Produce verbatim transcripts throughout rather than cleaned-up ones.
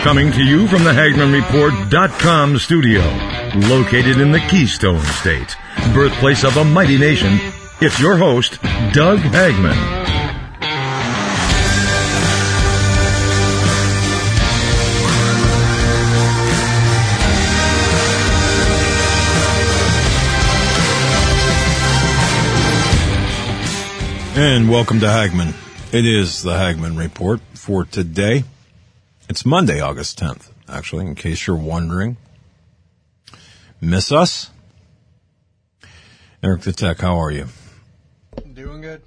Coming to you from the Hagman Report dot com studio, located in the Keystone State, birthplace of a mighty nation, it's your host, Doug Hagman. And welcome to Hagman. It is the Hagman Report for today. It's Monday, August tenth, actually, in case you're wondering. Miss us? Eric the Tech, how are you? Doing good.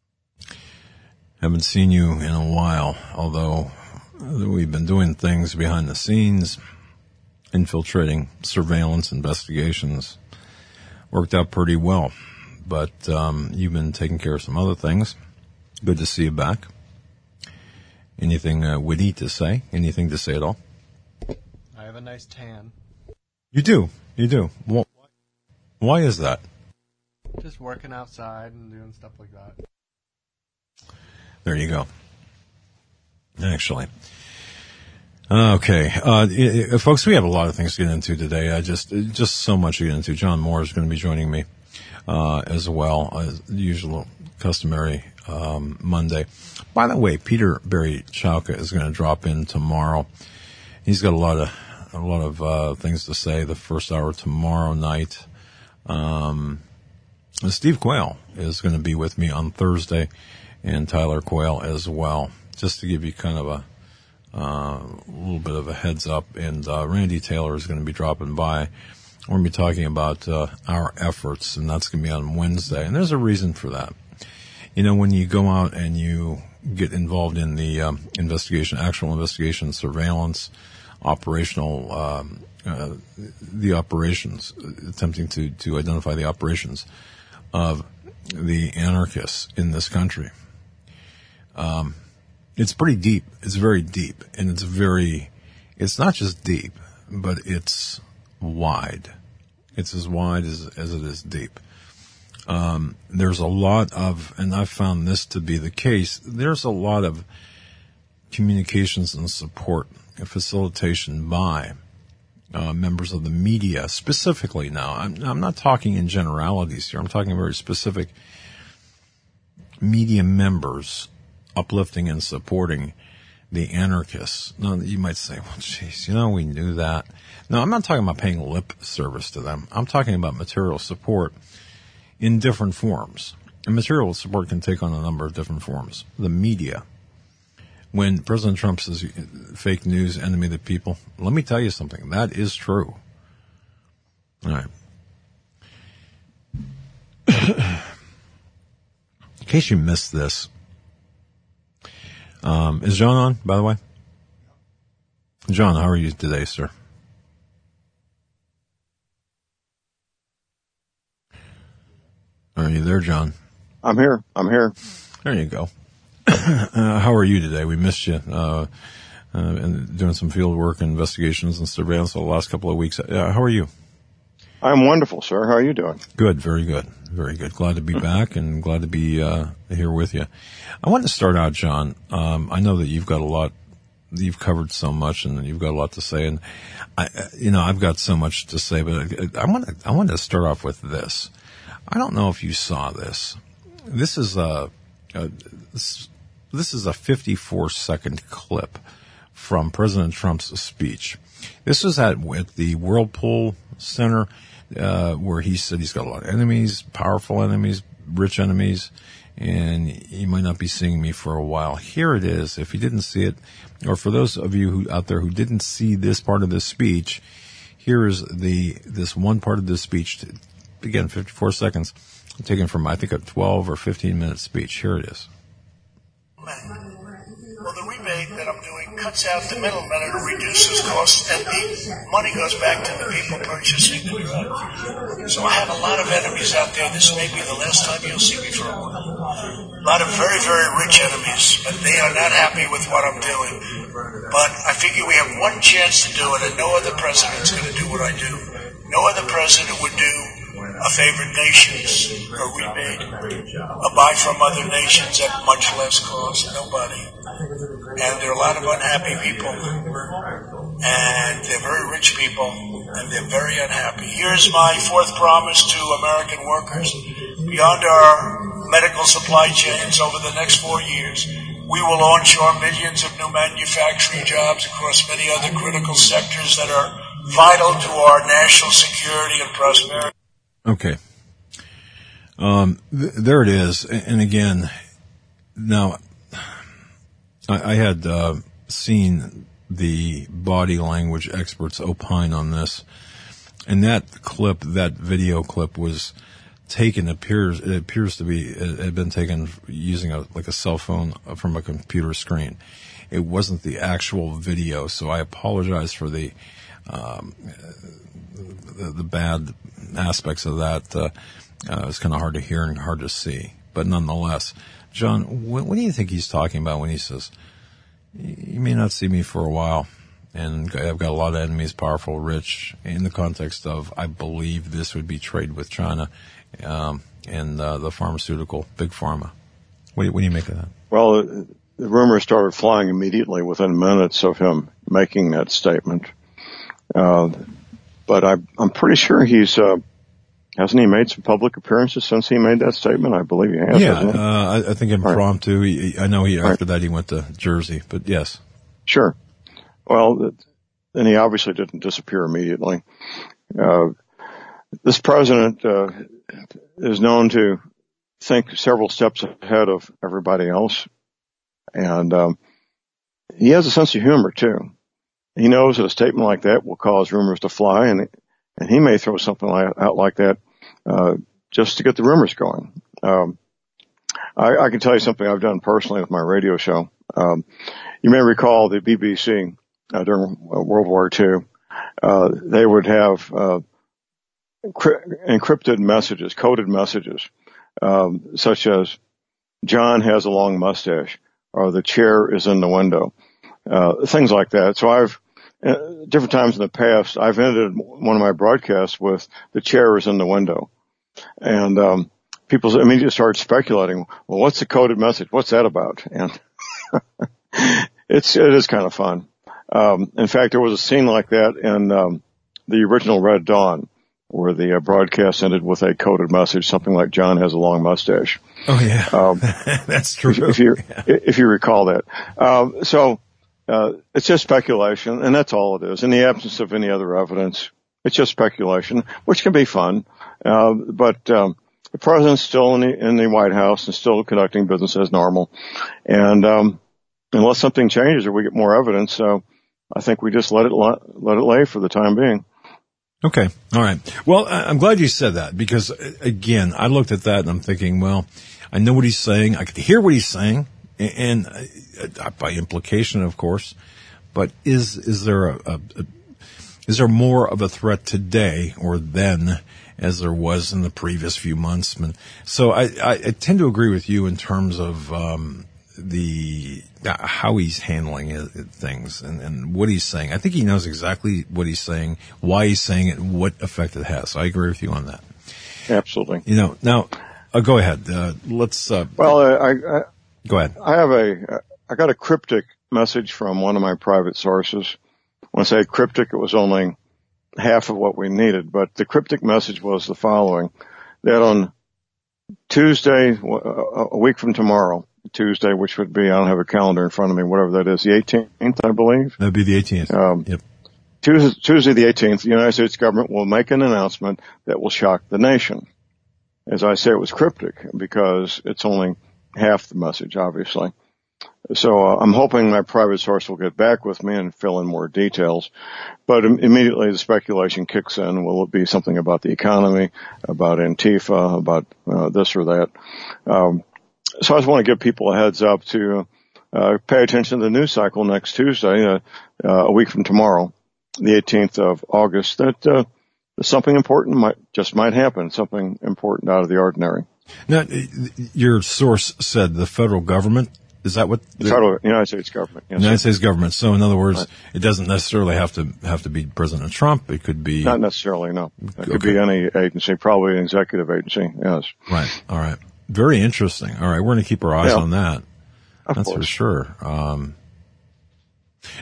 Haven't seen you in a while, although we've been doing things behind the scenes, infiltrating surveillance investigations. Worked out pretty well. But um, you've been taking care of some other things. Good to see you back. Anything uh, witty to say? Anything to say at all? I have a nice tan. You do. You do. Well, why is that? Just working outside and doing stuff like that. There you go. Actually. Okay. Uh, it, it, folks, we have a lot of things to get into today. I just, just so much to get into. John Moore is going to be joining me. Uh, as well as the usual customary, um, Monday. By the way, Peter Barry Chowka is going to drop in tomorrow. He's got a lot of, a lot of, uh, things to say the first hour tomorrow night. Um, Steve Quayle is going to be with me on Thursday and Tyler Quayle as well, just to give you kind of a, uh, little bit of a heads up. And, uh, Randy Taylor is going to be dropping by. We're going to be talking about uh, our efforts, and that's going to be on Wednesday. And there's a reason for that. You know, when you go out and you get involved in the um, investigation, actual investigation, surveillance, operational, um, uh, the operations, attempting to, to identify the operations of the anarchists in this country, um, it's pretty deep. It's very deep, and it's very, it's not just deep, but it's wide. It's as wide as, as it is deep. Um, there's a lot of, and I've found this to be the case, there's a lot of communications and support and facilitation by uh, members of the media, specifically now. I'm, I'm not talking in generalities here. I'm talking very specific media members uplifting and supporting the anarchists. Now, you might say, well, geez, you know, we knew that. No, I'm not talking about paying lip service to them. I'm talking about material support in different forms. And material support can take on a number of different forms. The media. When President Trump says fake news, enemy of the people, let me tell you something. That is true. All right. In case you missed this, Um, is John on, by the way? John, how are you today, sir? Are you there, John? I'm here. I'm here. There you go. uh, how are you today? We missed you, uh, uh, and doing some field work and investigations and surveillance the last couple of weeks. Uh, how are you? I'm wonderful, sir. How are you doing? Good. Very good. Very good. Glad to be back and glad to be, uh, here with you. I want to start out, John. Um, I know that you've got a lot, you've covered so much and you've got a lot to say. And I, you know, I've got so much to say, but I, I want to, I want to start off with this. I don't know if you saw this. This is a, a this, this is a fifty-four second clip from President Trump's speech. This was at, at the Whirlpool Center, uh, where he said he's got a lot of enemies, powerful enemies, rich enemies, and you might not be seeing me for a while. Here it is. If you didn't see it, or for those of you who out there who didn't see this part of this speech, here is the, this one part of this speech, to, again, fifty-four seconds, taken from, I think, a twelve or fifteen minute speech. Here it is. Well, the rebate that I'm doing cuts out the middleman and reduces costs, and the money goes back to the people purchasing the drug. So I have a lot of enemies out there. This may be the last time you'll see me for a while. A lot of very, very rich enemies, but they are not happy with what I'm doing. But I figure we have one chance to do it, and no other president's going to do what I do. No other president would do a favored nations, a rebate, a buy from other nations at much less cost. Nobody. and there are a lot of unhappy people, and they're very rich people, and they're very unhappy. Here's my fourth promise to American workers. Beyond our medical supply chains over the next four years, we will onshore millions of new manufacturing jobs across many other critical sectors that are vital to our national security and prosperity. Okay. Um, th- there it is. And again, now, I, I had uh, seen the body language experts opine on this, and that clip, that video clip was taken, appears, it appears to be, it had been taken using a, like a cell phone from a computer screen. It wasn't the actual video, so I apologize for the, um, the, the bad aspects of that. Uh, uh, it's kind of hard to hear and hard to see, but nonetheless, John, what, what do you think he's talking about when he says, you may not see me for a while, and I've got a lot of enemies, powerful, rich, in the context of, I believe this would be trade with China, um, and, uh, the pharmaceutical, big pharma. What do you, what do you make of that? Well, the rumors started flying immediately within minutes of him making that statement. Uh, but I, I'm pretty sure he's, uh, hasn't he made some public appearances since he made that statement? I believe he has. Yeah, hasn't he? uh, I, I think impromptu. Right. He, I know he, after Right. that he went to Jersey, but yes. Sure. Well, then he obviously didn't disappear immediately. Uh, this president, uh, is known to think several steps ahead of everybody else. And, um, he has a sense of humor too. He knows that a statement like that will cause rumors to fly, and, and he may throw something like, out like that, uh, just to get the rumors going. Um, I, I can tell you something I've done personally with my radio show. Um, you may recall the B B C, uh, during World War Two, uh, they would have, uh, encrypted messages, coded messages, um, such as John has a long mustache, or the chair is in the window, uh, things like that. So I've, uh, different times in the past, I've ended one of my broadcasts with the chair is in the window. And, um, people immediately start speculating, well, what's the coded message? What's that about? And it's, it is kind of fun. Um, in fact, there was a scene like that in, um, the original Red Dawn, where the uh, broadcast ended with a coded message, something like John has a long mustache. Oh yeah. Um, that's true. If, if you, yeah. if you recall that. Um, so, uh, it's just speculation, and that's all it is. In the absence of any other evidence, it's just speculation, which can be fun. Uh, but, um, the president's still in the, in the White House and still conducting business as normal. And, um, unless something changes or we get more evidence, uh, I think we just let it, let it lay for the time being. Okay. All right. Well, I'm glad you said that, because again, I looked at that and I'm thinking, well, I know what he's saying. I could hear what he's saying, and, and uh, by implication, of course, but is, is there a, a, a, is there more of a threat today or then as there was in the previous few months? So I, I, I tend to agree with you in terms of, um, the, uh, how he's handling it, it, things and, and what he's saying. I think he knows exactly what he's saying, why he's saying it, and what effect it has. So I agree with you on that. Absolutely. You know, now, uh, go ahead. Uh, let's, uh, well, I, I, go ahead. I have a, I got a cryptic message from one of my private sources. When I say cryptic, it was only half of what we needed, but the cryptic message was the following: that on Tuesday, a week from tomorrow, Tuesday, which would be, I don't have a calendar in front of me, whatever that is, the eighteenth, I believe. That'd be the eighteenth. Um, yep. Tuesday, Tuesday the eighteenth, the United States government will make an announcement that will shock the nation. As I say, it was cryptic because it's only half the message, obviously. So uh, I'm hoping my private source will get back with me and fill in more details. But im- immediately the speculation kicks in. Will it be something about the economy, about Antifa, about uh, this or that? Um, so I just want to give people a heads up to uh, pay attention to the news cycle next Tuesday, uh, uh, a week from tomorrow, the eighteenth of August, that uh, something important might just might happen, something important out of the ordinary. Now, your source said the federal government. Is that what the federal United States government? Yes, United sir. States government. So, in other words, right. It doesn't necessarily have to have to be President Trump. It could be not necessarily. No, it could okay. be any agency, probably an executive agency. Yes. Right. All right. Very interesting. All right, we're going to keep our eyes yeah. on that. Of That's course. for sure. Um,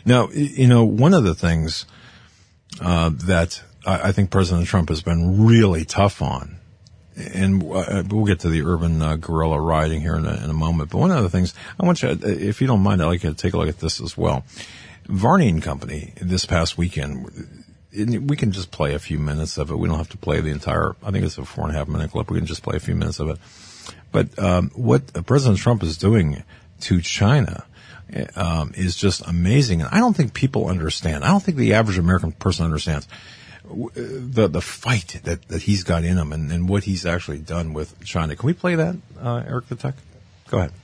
Now, you know, one of the things uh, that I, I think President Trump has been really tough on, and uh, we'll get to the urban uh, guerrilla rioting here in a, in a moment, but one of the things, I want you, if you don't mind, I'd like you to take a look at this as well. Varney and Company this past weekend, we can just play a few minutes of it. We don't have to play the entire, I think it's a four and a half minute clip. We can just play a few minutes of it. But um, what President Trump is doing to China um, is just amazing. And I don't think people understand. I don't think the average American person understands the the fight that, that he's got in him and, and what he's actually done with China. Can we play that, uh, Eric the Tech? Go ahead.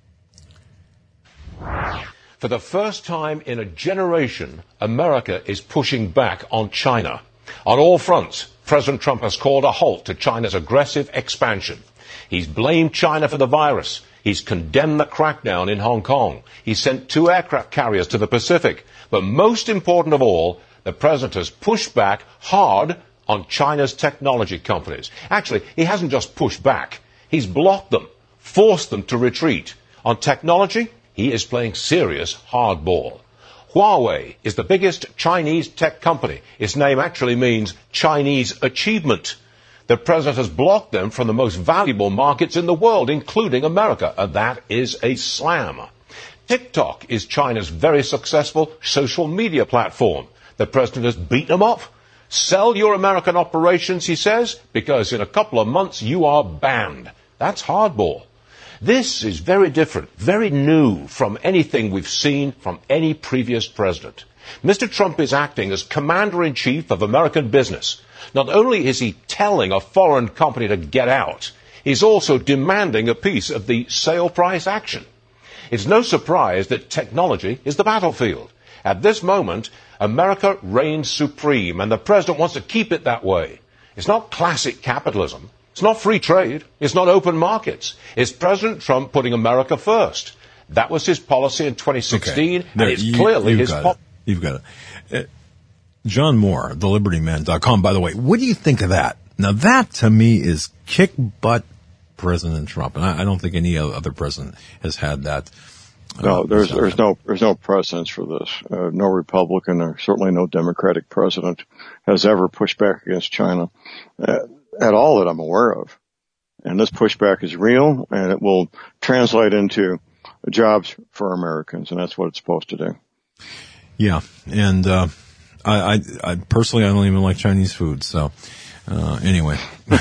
For the first time in a generation, America is pushing back on China. On all fronts, President Trump has called a halt to China's aggressive expansion. He's blamed China for the virus. He's condemned the crackdown in Hong Kong. He sent two aircraft carriers to the Pacific. But most important of all, the president has pushed back hard on China's technology companies. Actually, he hasn't just pushed back. He's blocked them, forced them to retreat. On technology, he is playing serious hardball. Huawei is the biggest Chinese tech company. Its name actually means Chinese achievement. The president has blocked them from the most valuable markets in the world, including America, and that is a slam. TikTok is China's very successful social media platform. The president has beaten them off. Sell your American operations, he says, because in a couple of months you are banned. That's hardball. This is very different, very new from anything we've seen from any previous president. Mister Trump is acting as commander-in-chief of American business. Not only is he telling a foreign company to get out, he's also demanding a piece of the sale price action. It's no surprise that technology is the battlefield. At this moment, America reigns supreme, and the president wants to keep it that way. It's not classic capitalism. It's not free trade. It's not open markets. It's President Trump putting America first. That was his policy in twenty sixteen, okay. There, and it's you, clearly his policy. You've got it. Uh, John Moore, the liberty man dot com, by the way, what do you think of that? Now, that to me is kick butt President Trump, and I, I don't think any other president has had that. Uh, no, there's there's no there's no precedence for this. Uh, no Republican or certainly no Democratic president has ever pushed back against China uh, at all that I'm aware of. And this pushback is real, and it will translate into jobs for Americans, and that's what it's supposed to do. Yeah, and uh, I, I, I personally I don't even like Chinese food, so uh, anyway,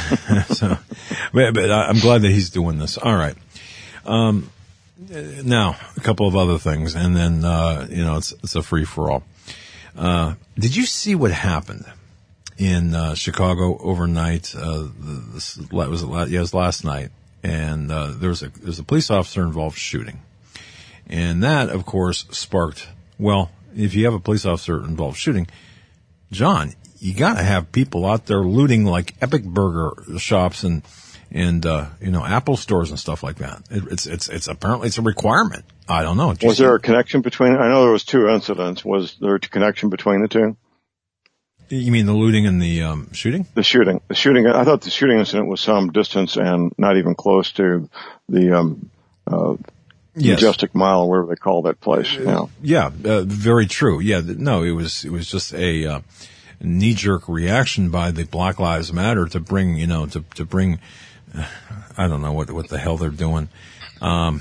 so but, but I'm glad that he's doing this. All right. Um, Now, a couple of other things, and then, uh, you know, it's, it's a free-for-all. Uh, did you see what happened in, uh, Chicago overnight? Uh, this, was it last, yeah, it was last night. And, uh, there was a, there was a police officer involved shooting. And that, of course, sparked, well, if you have a police officer involved shooting, John, you gotta have people out there looting like Epic Burger shops and, and, uh, you know, Apple stores and stuff like that. It, it's, it's, it's apparently it's a requirement. I don't know. Was there a connection between, I know there was two incidents. Was there a connection between the two? You mean the looting and the, um, shooting? The shooting. The shooting, I thought the shooting incident was some distance and not even close to the, um, uh, yes. Majestic Mile, or whatever they call that place. You know. Yeah, uh, very true. Yeah, no, it was, it was just a, uh, knee-jerk reaction by the Black Lives Matter to bring, you know, to, to bring, I don't know what what the hell they're doing, um,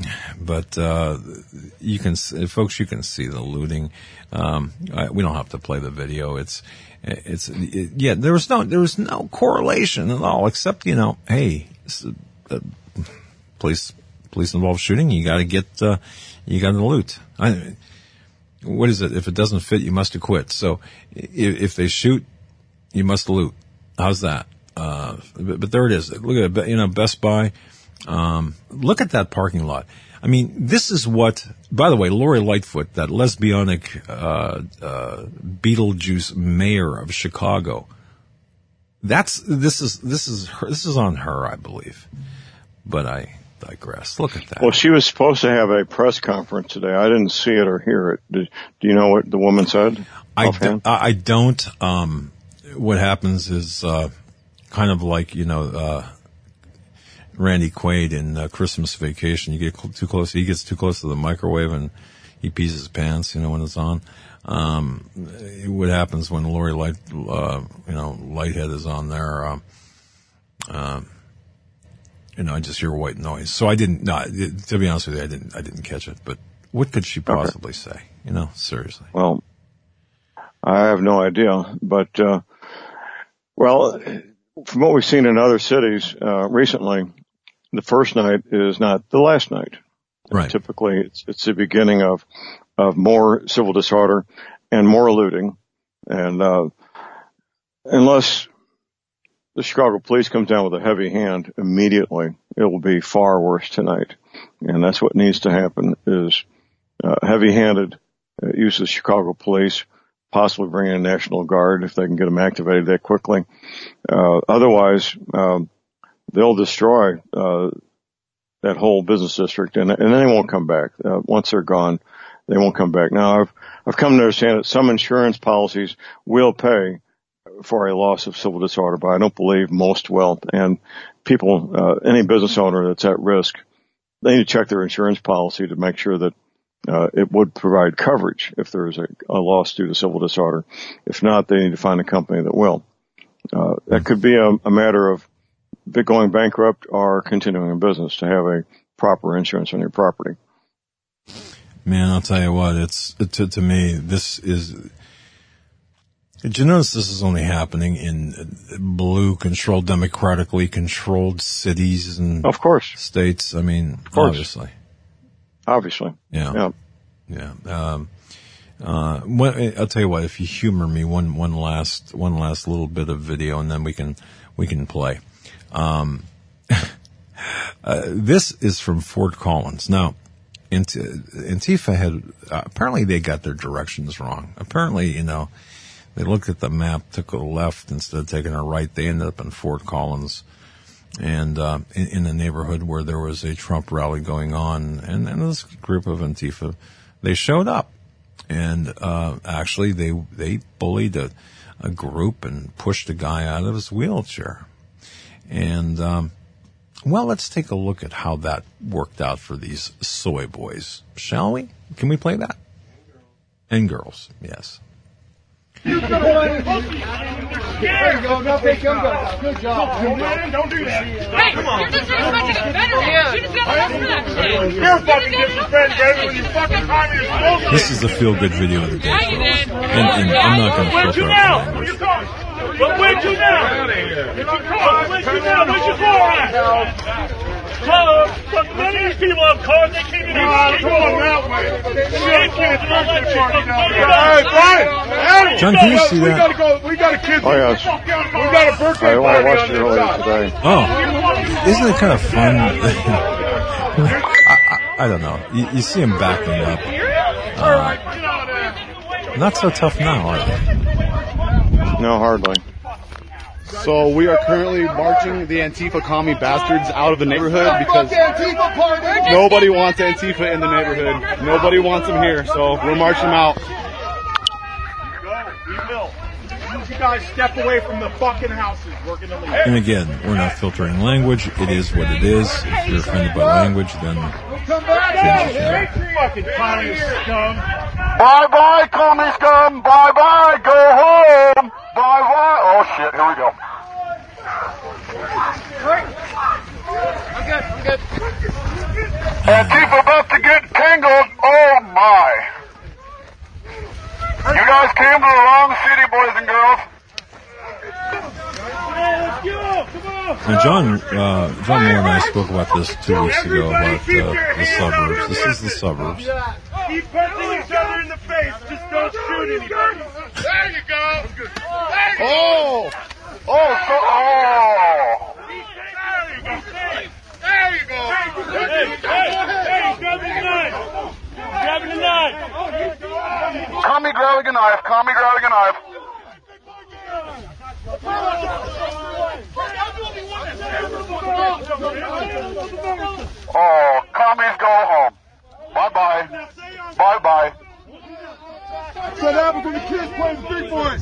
but uh, you can, folks, you can see the looting. Um, I, we don't have to play the video. It's it's it, yeah. There was no there was no correlation at all, except you know, hey, uh, police police involved shooting. You got to get uh, you got to loot. I, what is it? If it doesn't fit, you must acquit. So if, if they shoot, you must loot. How's that? Uh, but, but there it is. Look at it, you know, Best Buy. Um, look at that parking lot. I mean, this is what, by the way, Lori Lightfoot, that lesbianic, uh, uh, Beetlejuice mayor of Chicago. That's, this is, this is her, this is on her, I believe. But I digress. Look at that. Well, she was supposed to have a press conference today. I didn't see it or hear it. Did, do you know what the woman said? I, d- I don't, um, what happens is, uh, kind of like, you know, uh, Randy Quaid in uh, Christmas Vacation. You get cl- too close, he gets too close to the microwave and he pees his pants, you know, when it's on. Um, what happens when Lori Light, uh, you know, Lighthead is on there? Um, um, you know, I just hear white noise. So I didn't. No, it, to be honest with you, I didn't. I didn't catch it. But what could she possibly okay. say? You know, seriously. Well, I have no idea. But uh, well, from what we've seen in other cities uh, recently, the first night is not the last night. Right. Typically, it's it's the beginning of of more civil disorder and more looting, and uh, unless the Chicago police comes down with a heavy hand immediately, it will be far worse tonight. And that's what needs to happen is uh, heavy-handed uh, use of the Chicago police, possibly bring in a National Guard if they can get them activated that quickly. Uh, otherwise, um, they'll destroy uh, that whole business district, and, and then they won't come back. Uh, once they're gone, they won't come back. Now, I've, I've come to understand that some insurance policies will pay for a loss of civil disorder, but I don't believe most will. And people, uh, any business owner that's at risk, they need to check their insurance policy to make sure that uh, it would provide coverage if there is a, a loss due to civil disorder. If not, they need to find a company that will. Uh, that could be a, a matter of going bankrupt or continuing in business to have a proper insurance on your property. Man, I'll tell you what, it's, to, to me, this is, did you notice this is only happening in blue controlled, democratically controlled cities and of course states? I mean, of course. obviously. Obviously. Yeah. Yeah. yeah. Um, uh, what, I'll tell you what, if you humor me, one, one last, one last little bit of video and then we can, we can play. Um, uh, this is from Fort Collins. Now, Antifa had, uh, apparently they got their directions wrong. Apparently, you know, they looked at the map, took a left instead of taking a right. They ended up in Fort Collins and, uh, in, in the neighborhood where there was a Trump rally going on. And, and this group of Antifa, they showed up and, uh, actually they, they bullied a, a group and pushed a guy out of his wheelchair. And, um, well, let's take a look at how that worked out for these soy boys, shall we? Can we play that? And girls, yes. You go, there you go. Now take him back. Good job. Man, don't do that. Hey, come on. You're just disrespecting veterans. You just got to listen to that shit. You're fucking disrespecting veterans when you fucking communist bullshit. This is the feel-good video of the day, folks. And, and I'm not going to filter out the language. But where'd you now? Where'd you now? Where'd you go at? Cars, but none of these people have cars. They can't even have cars. Come on that way. Shit, kids, birthday party down there. Hey, Brian. John, can you see we that? Gotta go, we got a kid. Oh, yes. We got a birthday I party watched on it this earlier side. today. Oh, isn't it kind of fun? I, I, I don't know. You, you see them backing up. Uh, not so tough now, are they? No, hardly. So we are currently marching the Antifa commie bastards out of the neighborhood because nobody wants Antifa in the neighborhood. Nobody wants them here, so we're marching them out. We will. You guys step away from the fucking houses. We're gonna leave. And again, we're not filtering language. It is what it is. If you're offended by language, then Come back now. Fucking communist scum. Bye bye, commie scum. Bye bye. Go home. Bye bye. Oh shit. Here we go. I'm good. I'm good. Antifa about to get tangled. Oh my. You guys came to the wrong city, boys and girls. Let's go. Come on. And John, uh, John Moore and I spoke about this two weeks ago about uh, the suburbs. This is the suburbs. Keep punching each other in the face. Just don't shoot anybody. There you go. Oh. Oh, so, oh. There you go. Hey, hey, grab the knife. Grab the knife. Commie grabbing a knife. Commie grabbing a knife. Oh, commies go home. Bye-bye. Bye-bye. That's what happens when the kids play the big boys.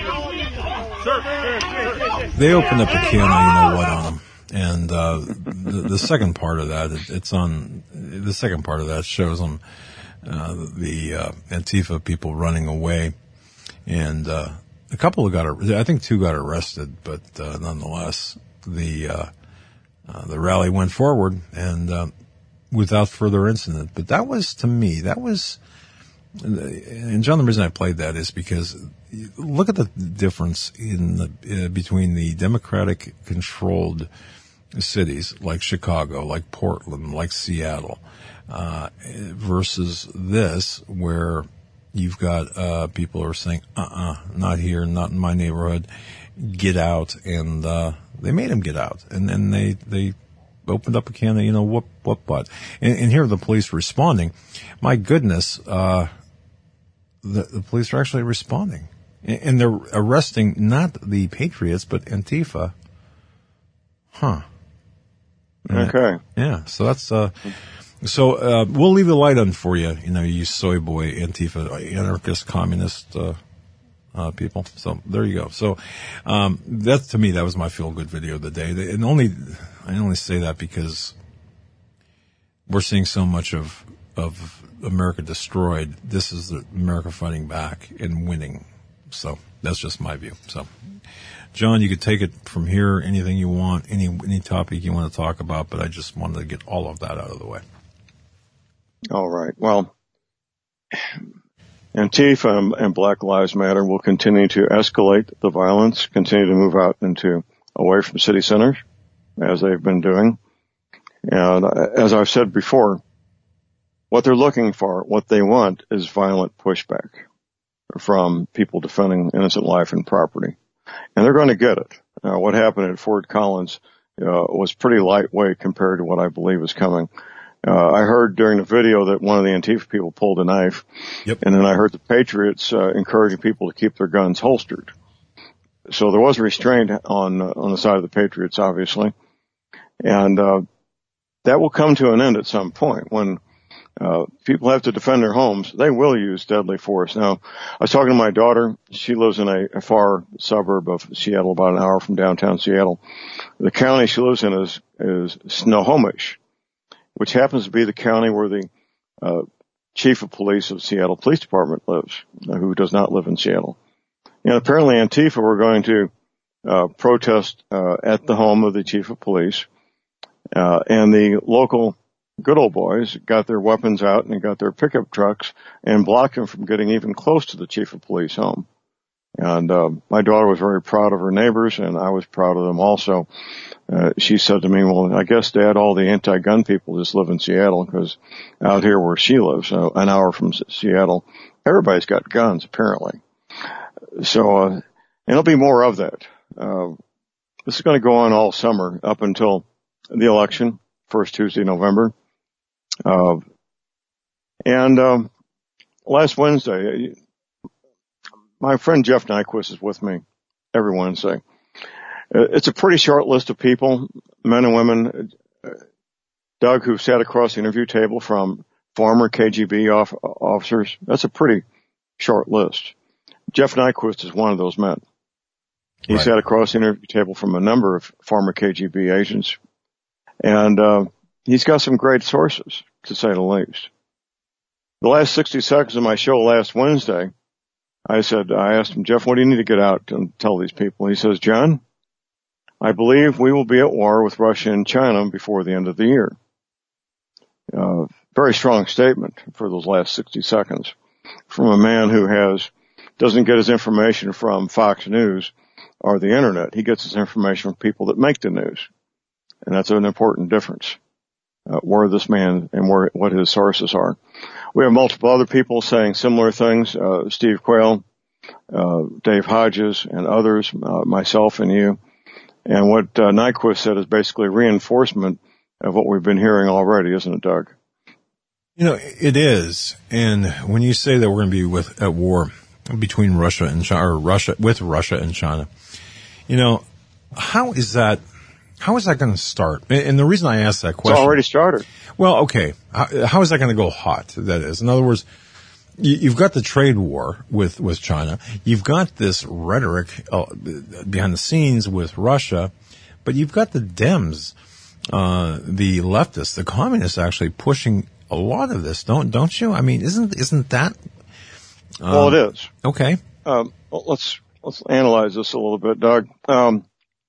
They opened up a can of you know what on them. And uh, the, the second part of that, it, it's on, the second part of that shows them uh, the uh, Antifa people running away, and uh, a couple of got, I think two got arrested, but uh, nonetheless, the uh, uh, the rally went forward and uh, without further incident. But that was, to me, that was, and John, the reason I played that is because look at the difference in the uh, between the Democratic-controlled cities like Chicago, like Portland, like Seattle, uh, versus this, where you've got uh, people who are saying, uh-uh, not here, not in my neighborhood, get out, and uh, they made them get out, and then they they opened up a can of, you know, whoop, whoop, butt. And, and here are the police responding. My goodness, uh, the, the police are actually responding. And, and they're arresting not the Patriots, but Antifa. Huh. Okay. Yeah, so that's, uh, so, uh, we'll leave the light on for you, you know, you soy boy, Antifa, anarchist, communist, uh, uh, people. So there you go. So, um, that, to me, that was my feel-good video of the day. And only, I only say that because we're seeing so much of, of America destroyed. This is the America fighting back and winning. So that's just my view. So, John, you could take it from here, anything you want, any, any topic you want to talk about, but I just wanted to get all of that out of the way. All right. Well, Antifa and Black Lives Matter will continue to escalate the violence, continue to move out into away from city centers, as they've been doing. And as I've said before, what they're looking for, what they want, is violent pushback from people defending innocent life and property. And they're going to get it. Uh, what happened at Fort Collins uh, was pretty lightweight compared to what I believe is coming. Uh, I heard during the video that one of the Antifa people pulled a knife. Yep. And then I heard the Patriots uh, encouraging people to keep their guns holstered. So there was restraint on uh, on the side of the Patriots, obviously. And uh that will come to an end at some point. When uh people have to defend their homes, they will use deadly force. Now, I was talking to my daughter. She lives in a, a far suburb of Seattle, about an hour from downtown Seattle. The county she lives in is is Snohomish, which happens to be the county where the uh chief of police of the Seattle Police Department lives, uh, who does not live in Seattle. And apparently Antifa were going to uh protest uh at the home of the chief of police. Uh, and the local good old boys got their weapons out and got their pickup trucks and blocked them from getting even close to the chief of police home. And, uh, my daughter was very proud of her neighbors, and I was proud of them also. Uh, she said to me, well, I guess, Dad, all the anti-gun people just live in Seattle, because out here where she lives, uh, an hour from Seattle, everybody's got guns, apparently. So, uh, and there'll be more of that. Uh, this is going to go on all summer up until the election, first Tuesday in November. Uh, and, um, last Wednesday, my friend Jeff Nyquist is with me every Wednesday. It's a pretty short list of people, men and women, Doug, who sat across the interview table from former K G B off, officers. That's a pretty short list. Jeff Nyquist is one of those men. He right. sat across the interview table from a number of former K G B agents. And, uh, he's got some great sources, to say the least. The last sixty seconds of my show last Wednesday, I said, I asked him, Jeff, what do you need to get out and tell these people? He says, John, I believe we will be at war with Russia and China before the end of the year. Uh, very strong statement for those last sixty seconds from a man who has, doesn't get his information from Fox News or the internet. He gets his information from people that make the news. And that's an important difference, uh, where this man and where, what his sources are. We have multiple other people saying similar things, uh, Steve Quayle, uh, Dave Hodges and others, uh, myself and you. And what, uh, Nyquist said is basically reinforcement of what we've been hearing already, isn't it, Doug? You know, it is. And when you say that we're going to be with, at war between Russia and China, or Russia, with Russia and China, you know, how is that, How is that going to start? And the reason I asked that question... It's already started. Well, okay. How, how is that going to go hot, that is? In other words, you, you've got the trade war with, with China. You've got this rhetoric uh, behind the scenes with Russia. But you've got the Dems, uh, the leftists, the communists actually pushing a lot of this, don't don't you? I mean, isn't isn't that? Um, well, it is. Okay. Um, let's let's analyze this a little bit, Doug. Um,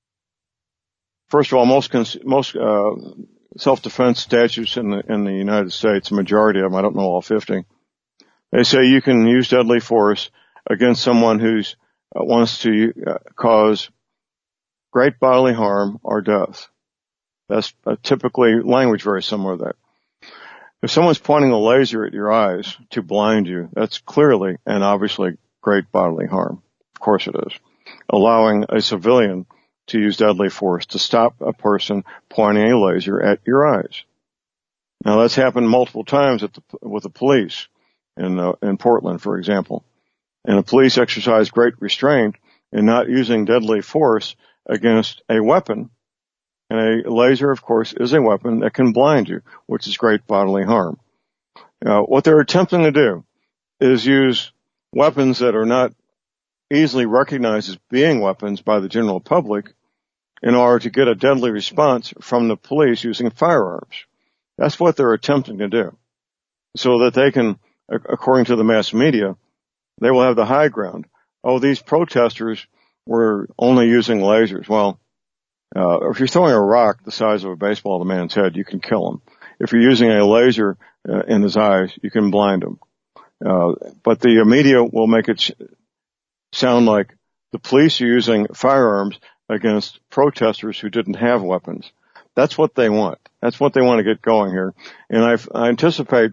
first of all, most cons- most uh, self-defense statutes in the in the United States, a majority of them, I don't know all fifty, they say you can use deadly force against someone who's uh, wants to uh, cause great bodily harm or death. That's uh, typically language very similar to that. If someone's pointing a laser at your eyes to blind you, that's clearly and obviously great bodily harm. Of course it is. Allowing a civilian to use deadly force to stop a person pointing a laser at your eyes. Now that's happened multiple times at the, with the police in uh, in Portland, for example. And the police exercise great restraint in not using deadly force against a weapon. And a laser, of course, is a weapon that can blind you, which is great bodily harm. Uh, what they're attempting to do is use weapons that are not easily recognized as being weapons by the general public in order to get a deadly response from the police using firearms. That's what they're attempting to do. So that they can, according to the mass media, they will have the high ground. Oh, these protesters were only using lasers. Well, Uh, if you're throwing a rock the size of a baseball at a man's head, you can kill him. If you're using a laser uh, in his eyes, you can blind him. Uh, but the media will make it sh- sound like the police are using firearms against protesters who didn't have weapons. That's what they want. That's what they want to get going here. And I've, I anticipate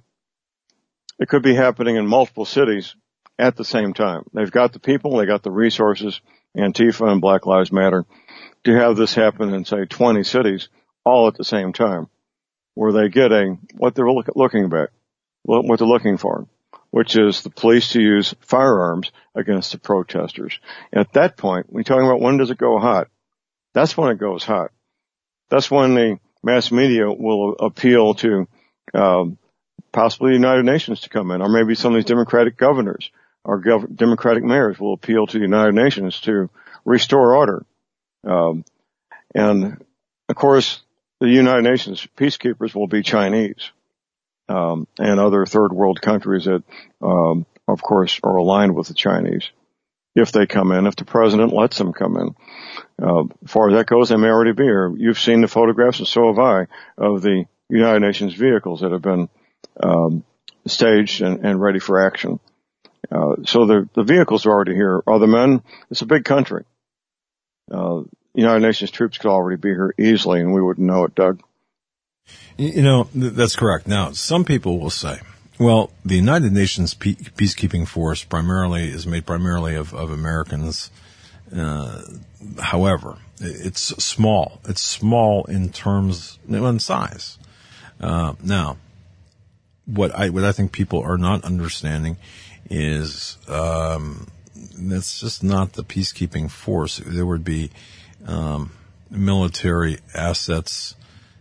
it could be happening in multiple cities at the same time. They've got the people, they got the resources, Antifa and Black Lives Matter, to have this happen in, say, twenty cities all at the same time, where they get a, what they're look, looking at, what they're looking for, which is the police to use firearms against the protesters. At that point, we're talking about when does it go hot? That's when it goes hot. That's when the mass media will appeal to um, possibly the United Nations to come in, or maybe some of these Democratic governors or gov- Democratic mayors will appeal to the United Nations to restore order. Um, and of course, the United Nations peacekeepers will be Chinese, um, and other third world countries that, um, of course, are aligned with the Chinese. If they come in, if the president lets them come in. Uh, as far as that goes, they may already be here. You've seen the photographs, and so have I, of the United Nations vehicles that have been, um, staged and, and ready for action. Uh, so the, the vehicles are already here. Are the men? It's a big country. Uh, United Nations troops could already be here easily, and we wouldn't know it, Doug. You know, th- that's correct. Now, some people will say, well, the United Nations pe- peacekeeping force primarily is made primarily of, of Americans. Uh, however, it's small. It's small in terms, in size. Uh, now, what I, what I think people are not understanding is, um, that's just not the peacekeeping force. There would be um, military assets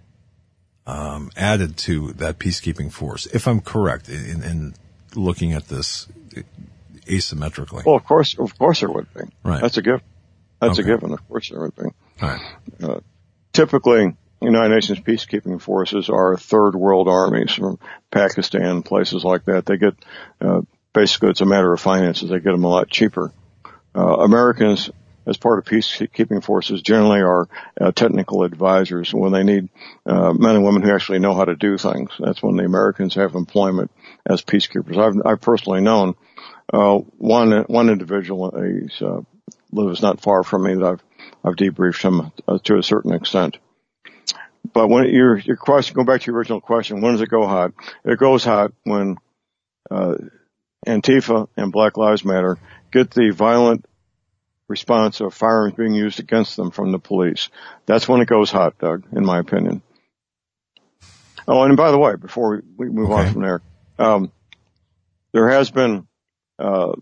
um, added to that peacekeeping force, if I'm correct in, in looking at this asymmetrically. Well, of course, of course there would be. Right. That's a given. That's okay. a given. Of course there would be. All right. Uh, typically, United Nations peacekeeping forces are third world armies from Pakistan, places like that. They get uh, basically, it's a matter of finances. They get them a lot cheaper. Uh, Americans, as part of peacekeeping forces, generally are uh, technical advisors when they need uh, men and women who actually know how to do things. That's when the Americans have employment as peacekeepers. I've, I've personally known uh, one one individual. He uh, lives not far from me that I've I've debriefed him uh, to a certain extent. But when your your question, go back to your original question, when does it go hot? It goes hot when uh, Antifa and Black Lives Matter get the violent response of firearms being used against them from the police. That's when it goes hot, Doug, in my opinion. Oh, and by the way, before we, we move okay. on from there, um, there has been uh,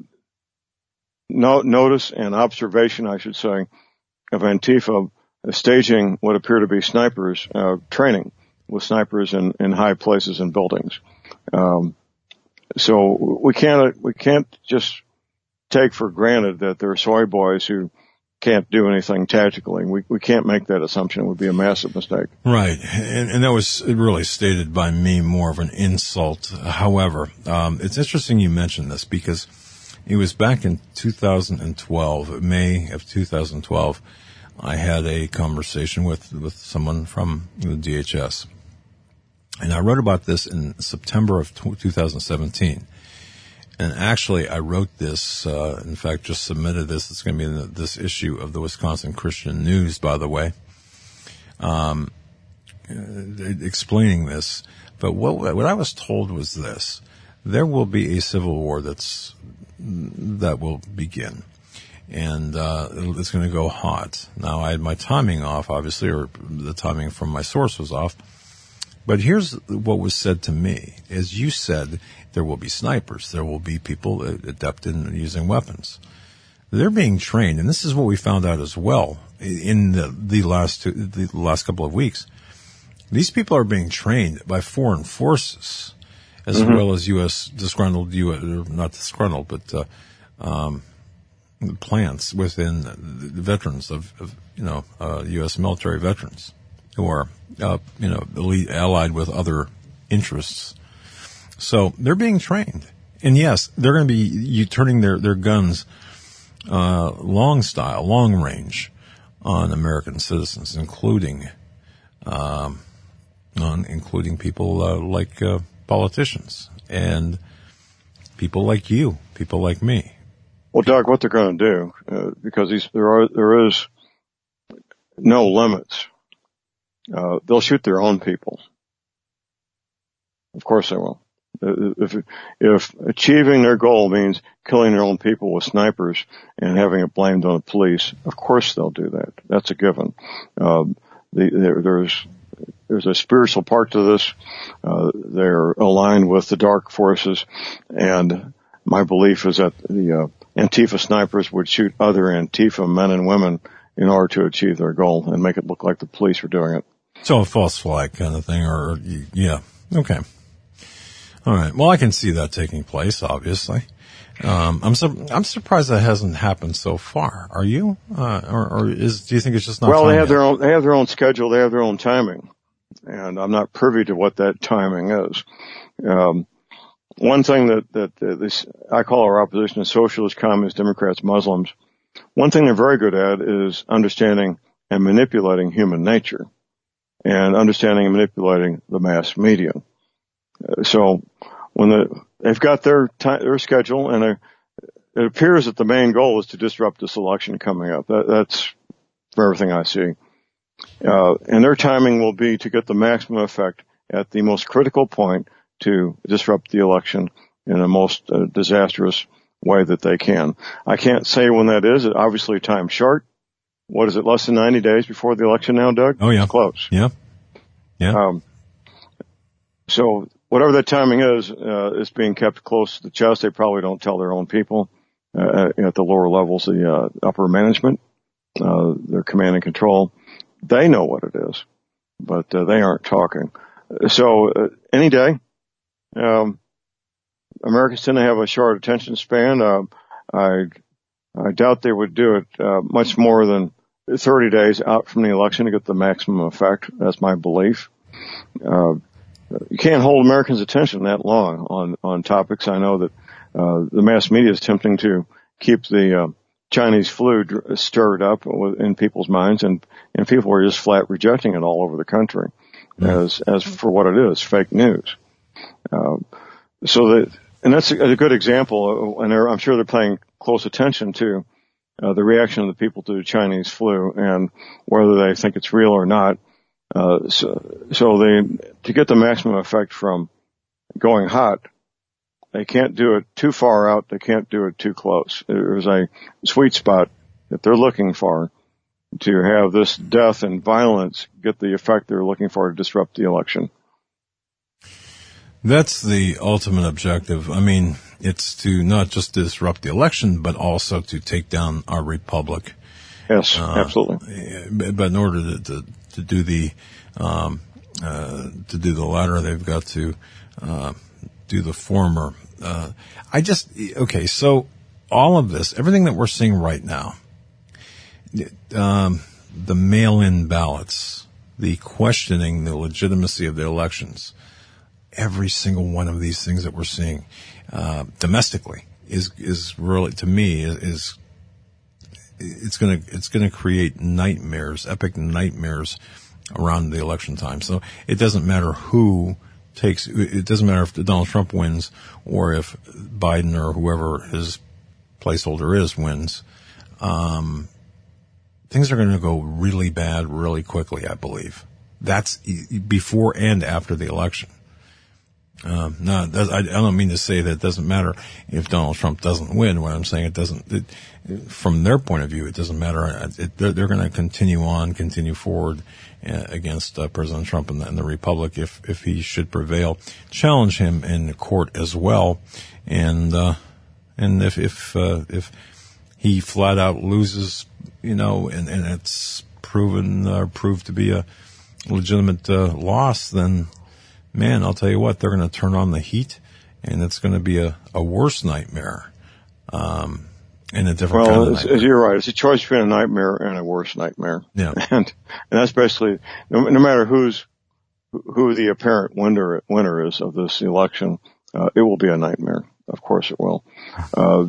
no, notice and observation, I should say, of Antifa staging what appear to be snipers uh, training with snipers in, in high places and buildings. Um, So we can't, we can't just take for granted that there are soy boys who can't do anything tactically. We we can't make that assumption. It would be a massive mistake. Right, and, and that was really stated by me more of an insult. However, um, it's interesting you mentioned this because it was back in two thousand twelve, May of two thousand twelve. I had a conversation with with someone from the D H S, and I wrote about this in September of two thousand seventeen. And actually, I wrote this, uh, in fact, just submitted this. It's going to be in the, this issue of the Wisconsin Christian News, by the way, um, uh, explaining this. But what, what I was told was this. There will be a civil war that's, that will begin. And, uh, it's going to go hot. Now, I had my timing off, obviously, or the timing from my source was off. But here's what was said to me. As you said, there will be snipers. There will be people adept in using weapons. They're being trained, and this is what we found out as well in the, the last two, the last couple of weeks. These people are being trained by foreign forces, as mm-hmm. well as U S disgruntled, U S, not disgruntled, but uh, um, plants within the veterans of, of you know, uh, U S military veterans who are, uh, you know, elite, allied with other interests. So they're being trained. And yes, they're going to be you turning their, their guns, uh, long style, long range on American citizens, including, um, on, including people, uh, like, uh, politicians and people like you, people like me. Well, Doug, what they're going to do, uh, because these, there are, there is no limits. Uh, they'll shoot their own people. Of course they will. If, if achieving their goal means killing their own people with snipers and having it blamed on the police, of course they'll do that. That's a given. Um, the, there, there's, there's a spiritual part to this. Uh, they're aligned with the dark forces, and my belief is that the, uh, Antifa snipers would shoot other Antifa men and women in order to achieve their goal and make it look like the police were doing it. So a false flag kind of thing, or, yeah. Okay. All right. Well, I can see that taking place, obviously. Um, I'm su- I'm surprised that hasn't happened so far. Are you? Uh, or, or is, do you think it's just not Well, they have yet? their own, they have their own schedule. They have their own timing. And I'm not privy to what that timing is. Um, one thing that, that, uh, this, I call our opposition is socialists, communists, Democrats, Muslims. One thing they're very good at is understanding and manipulating human nature and understanding and manipulating the mass media. Uh, so when the, they've got their time, their schedule, and it appears that the main goal is to disrupt this election coming up. That, that's for everything I see. Uh, and their timing will be to get the maximum effect at the most critical point to disrupt the election in the most uh, disastrous way that they can. I can't say when that is. It obviously time's short. What is it, less than ninety days before the election now, Doug? Oh, yeah. It's close. Yeah. Yeah. Um, so whatever that timing is, uh, is being kept close to the chest. They probably don't tell their own people, uh, at the lower levels, the, uh, upper management, uh, their command and control. They know what it is, but, uh, they aren't talking. So, uh, any day, um, Americans tend to have a short attention span. Uh, I, I doubt they would do it, uh, much more than thirty days out from the election to get the maximum effect. That's my belief. Uh, you can't hold Americans' attention that long on, on topics. I know that, uh, the mass media is attempting to keep the, uh, Chinese flu dr- stirred up in people's minds, and, and people are just flat rejecting it all over the country mm. as, as for what it is, fake news. Uh, so that, and that's a, a good example, and I'm sure they're paying close attention to uh, the reaction of the people to the Chinese flu and whether they think it's real or not. Uh, so, so they, to get the maximum effect from going hot, they can't do it too far out. They can't do it too close. There's a sweet spot that they're looking for to have this death and violence get the effect they're looking for to disrupt the election. That's the ultimate objective. I mean, it's to not just disrupt the election, but also to take down our republic. Yes, uh, absolutely. But in order to, to, to do the, um, uh, to do the latter, they've got to, uh, do the former. Uh, I just, okay, so all of this, everything that we're seeing right now, um, the mail-in ballots, the questioning the legitimacy of the elections, every single one of these things that we're seeing uh, domestically is is really, to me, is, is it's going to it's going to create nightmares, epic nightmares around the election time. So it doesn't matter who takes. It doesn't matter if Donald Trump wins or if Biden or whoever his placeholder is wins. Um, things are going to go really bad really quickly, I believe. That's before and after the election. Um, no, I don't mean to say that it doesn't matter if Donald Trump doesn't win. What I'm saying, it doesn't, it, from their point of view, it doesn't matter. It, they're, they're going to continue on, continue forward uh, against uh, President Trump and the, and the Republic if, if he should prevail. Challenge him in court as well. And, uh, and if, if, uh, if he flat out loses, you know, and, and it's proven, uh, proved to be a legitimate, uh, loss, then, man, I'll tell you what, they're going to turn on the heat, and it's going to be a, a worse nightmare, um, and a different well, kind of nightmare. Well, you're right. It's a choice between a nightmare and a worse nightmare. Yeah. And, and that's basically, no, no matter who's, who the apparent winner, winner is of this election, uh, it will be a nightmare. Of course it will. Uh,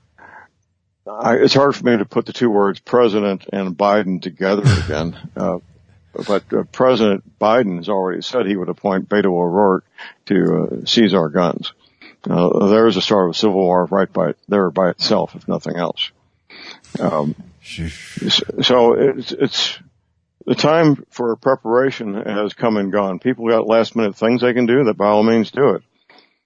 I, it's hard for me to put the two words president and Biden together again. Uh, But uh, President Biden has already said he would appoint Beto O'Rourke to uh, seize our guns. Uh, there is a start of a civil war right by there by itself, if nothing else. Um, so it's, it's the time for preparation has come and gone. People got last minute things they can do. That by all means do it.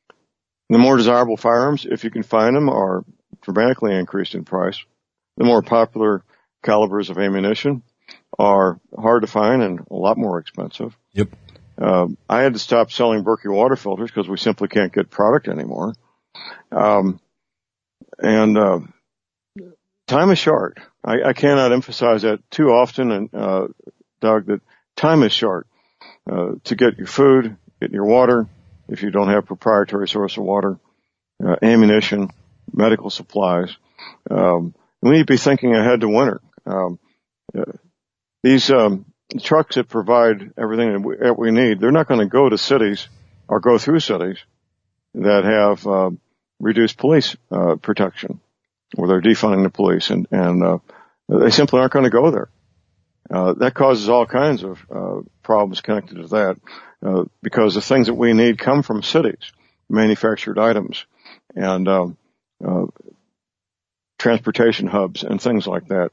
The more desirable firearms, if you can find them, are dramatically increased in price. The more popular calibers of ammunition are hard to find and a lot more expensive. Yep. Uh, I had to stop selling Berkey water filters because we simply can't get product anymore. Um, and uh, time is short. I, I cannot emphasize that too often, and uh, Doug, that time is short uh, to get your food, get your water, if you don't have a proprietary source of water, uh, ammunition, medical supplies. Um, we need to be thinking ahead to winter. Um, uh, These um, trucks that provide everything that we, that we need, they're not going to go to cities or go through cities that have uh, reduced police uh, protection, or they're defunding the police, and, and uh, they simply aren't going to go there. Uh, that causes all kinds of uh, problems connected to that, uh, because the things that we need come from cities, manufactured items, and um, uh, transportation hubs and things like that.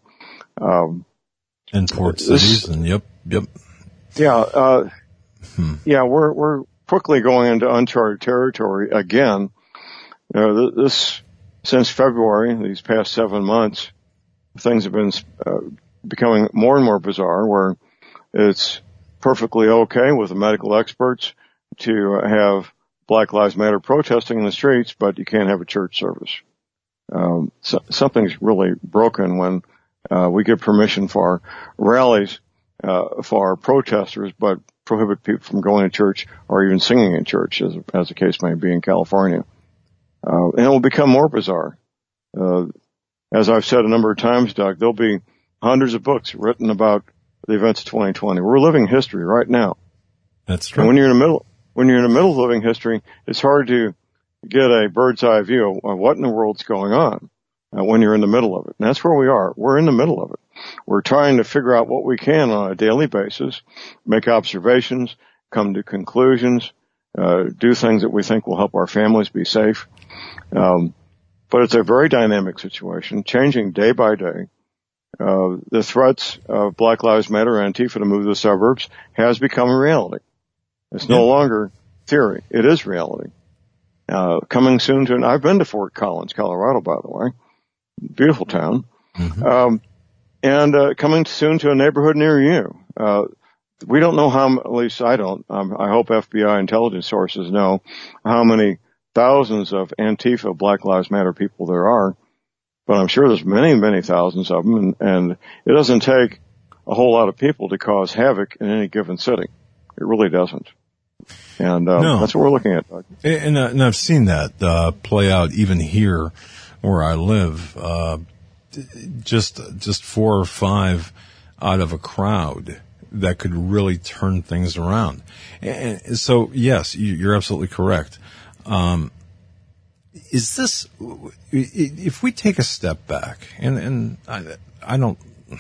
Um, In port cities, this, and yep, yep. Yeah, uh, hmm. yeah, we're, we're quickly going into uncharted territory again. Uh, this, since February, these past seven months, things have been, uh, becoming more and more bizarre, where it's perfectly okay with the medical experts to have Black Lives Matter protesting in the streets, but you can't have a church service. Um, so, something's really broken when Uh, we give permission for rallies, uh, for protesters, but prohibit people from going to church or even singing in church, as, as the case may be in California. Uh, and it will become more bizarre. Uh, as I've said a number of times, Doug, there'll be hundreds of books written about the events of twenty twenty. We're living history right now. That's true. And when you're in the middle, when you're in the middle of living history, it's hard to get a bird's eye view of what in the world's going on. Uh, when you're in the middle of it. And that's where we are. We're in the middle of it. We're trying to figure out what we can on a daily basis, make observations, come to conclusions, uh, do things that we think will help our families be safe. Um, but it's a very dynamic situation, changing day by day. Uh, the threats of Black Lives Matter and Antifa to move to the suburbs has become a reality. It's no longer theory. It is reality. Uh, coming soon to, and I've been to Fort Collins, Colorado, by the way. Beautiful town. Mm-hmm. Um, and, uh, coming soon to a neighborhood near you. Uh, we don't know how, at least I don't, um, I hope F B I intelligence sources know how many thousands of Antifa Black Lives Matter people there are, but I'm sure there's many, many thousands of them, and, and it doesn't take a whole lot of people to cause havoc in any given city. It really doesn't. And, um, no. that's what we're looking at. And, and, uh, and I've seen that, uh, play out even here where I live. Uh, just just four or five out of a crowd that could really turn things around. And so, yes, you're absolutely correct. Um, is this, if we take a step back, and, and I, I don't,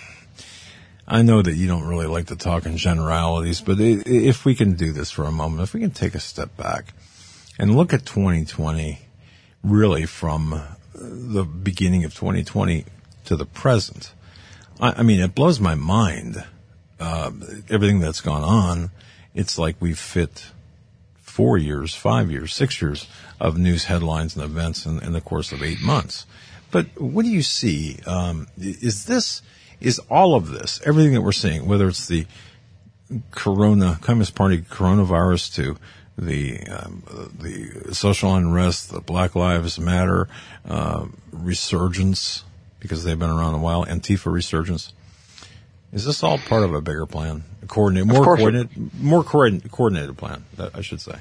I know that you don't really like to talk in generalities, but if we can do this for a moment, if we can take a step back and look at twenty twenty, really from the beginning of twenty twenty to the present, I, I mean, it blows my mind, uh, everything that's gone on. It's like we've fit four years, five years, six years of news headlines and events in, in the course of eight months. But what do you see? Um, is this, is all of this, everything that we're seeing, whether it's the Corona, Communist Party coronavirus to the um, the social unrest, the Black Lives Matter uh, resurgence, because they've been around a while, Antifa resurgence, is this all part of a bigger plan? A coordinated, more coordinated, it, more coordinated, coordinated plan, I should say.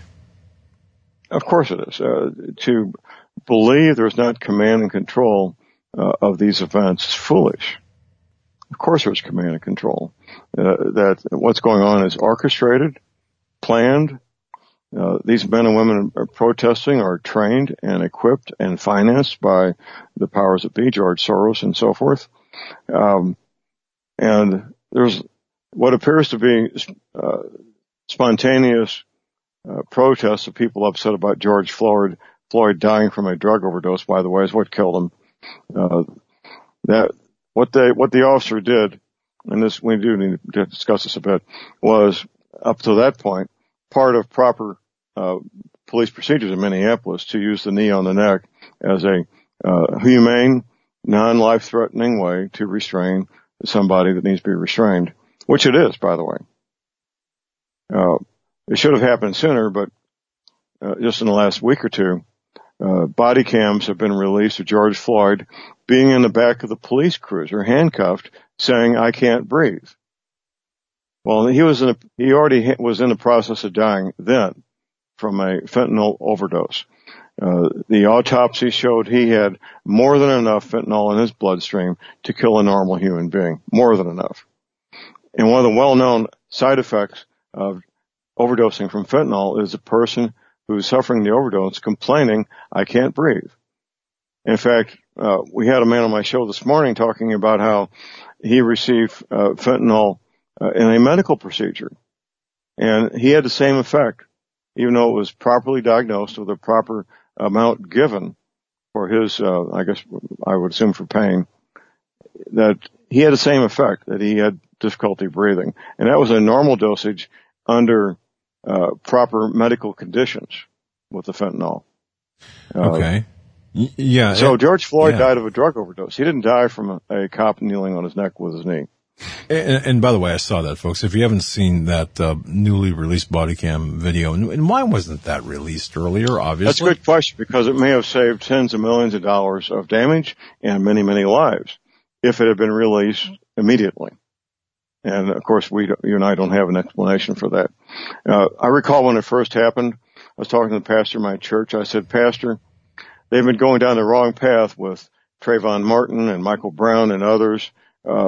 Of course it is. Uh, to believe there's not command and control uh, of these events is foolish. Of course there's command and control. Uh, that what's going on is orchestrated, planned. Uh, these men and women are protesting are trained and equipped and financed by the powers that be, George Soros and so forth. Um, and there's what appears to be uh, spontaneous uh, protests of people upset about George Floyd, Floyd dying from a drug overdose, by the way, is what killed him. Uh, that what they what the officer did, and this we do need to discuss this a bit, was up to that point part of proper uh police procedures in Minneapolis to use the knee on the neck as a uh, humane, non-life-threatening way to restrain somebody that needs to be restrained, which it is, by the way. Uh, it should have happened sooner, but uh, just in the last week or two, uh, body cams have been released of George Floyd being in the back of the police cruiser, handcuffed, saying, "I can't breathe." Well, he was in a, he already was in the process of dying then from a fentanyl overdose. Uh, the autopsy showed he had more than enough fentanyl in his bloodstream to kill a normal human being. More than enough. And one of the well-known side effects of overdosing from fentanyl is a person who's suffering the overdose complaining, "I can't breathe." In fact, uh, we had a man on my show this morning talking about how he received uh, fentanyl uh, in a medical procedure. And he had the same effect, even though it was properly diagnosed with a proper amount given for his, uh, I guess I would assume for pain, that he had the same effect, that he had difficulty breathing. And that was a normal dosage under uh, proper medical conditions with the fentanyl. Uh, okay. Y- yeah. So it, George Floyd yeah. died of a drug overdose. He didn't die from a, a cop kneeling on his neck with his knee. And, and by the way, I saw that, folks. If you haven't seen that uh, newly released body cam video, and, and why wasn't that released earlier, obviously? That's a good question, because it may have saved tens of millions of dollars of damage and many, many lives if it had been released immediately. And, of course, we, you and I don't have an explanation for that. Uh, I recall when it first happened, I was talking to the pastor of my church. I said, "Pastor, they've been going down the wrong path with Trayvon Martin and Michael Brown and others, uh,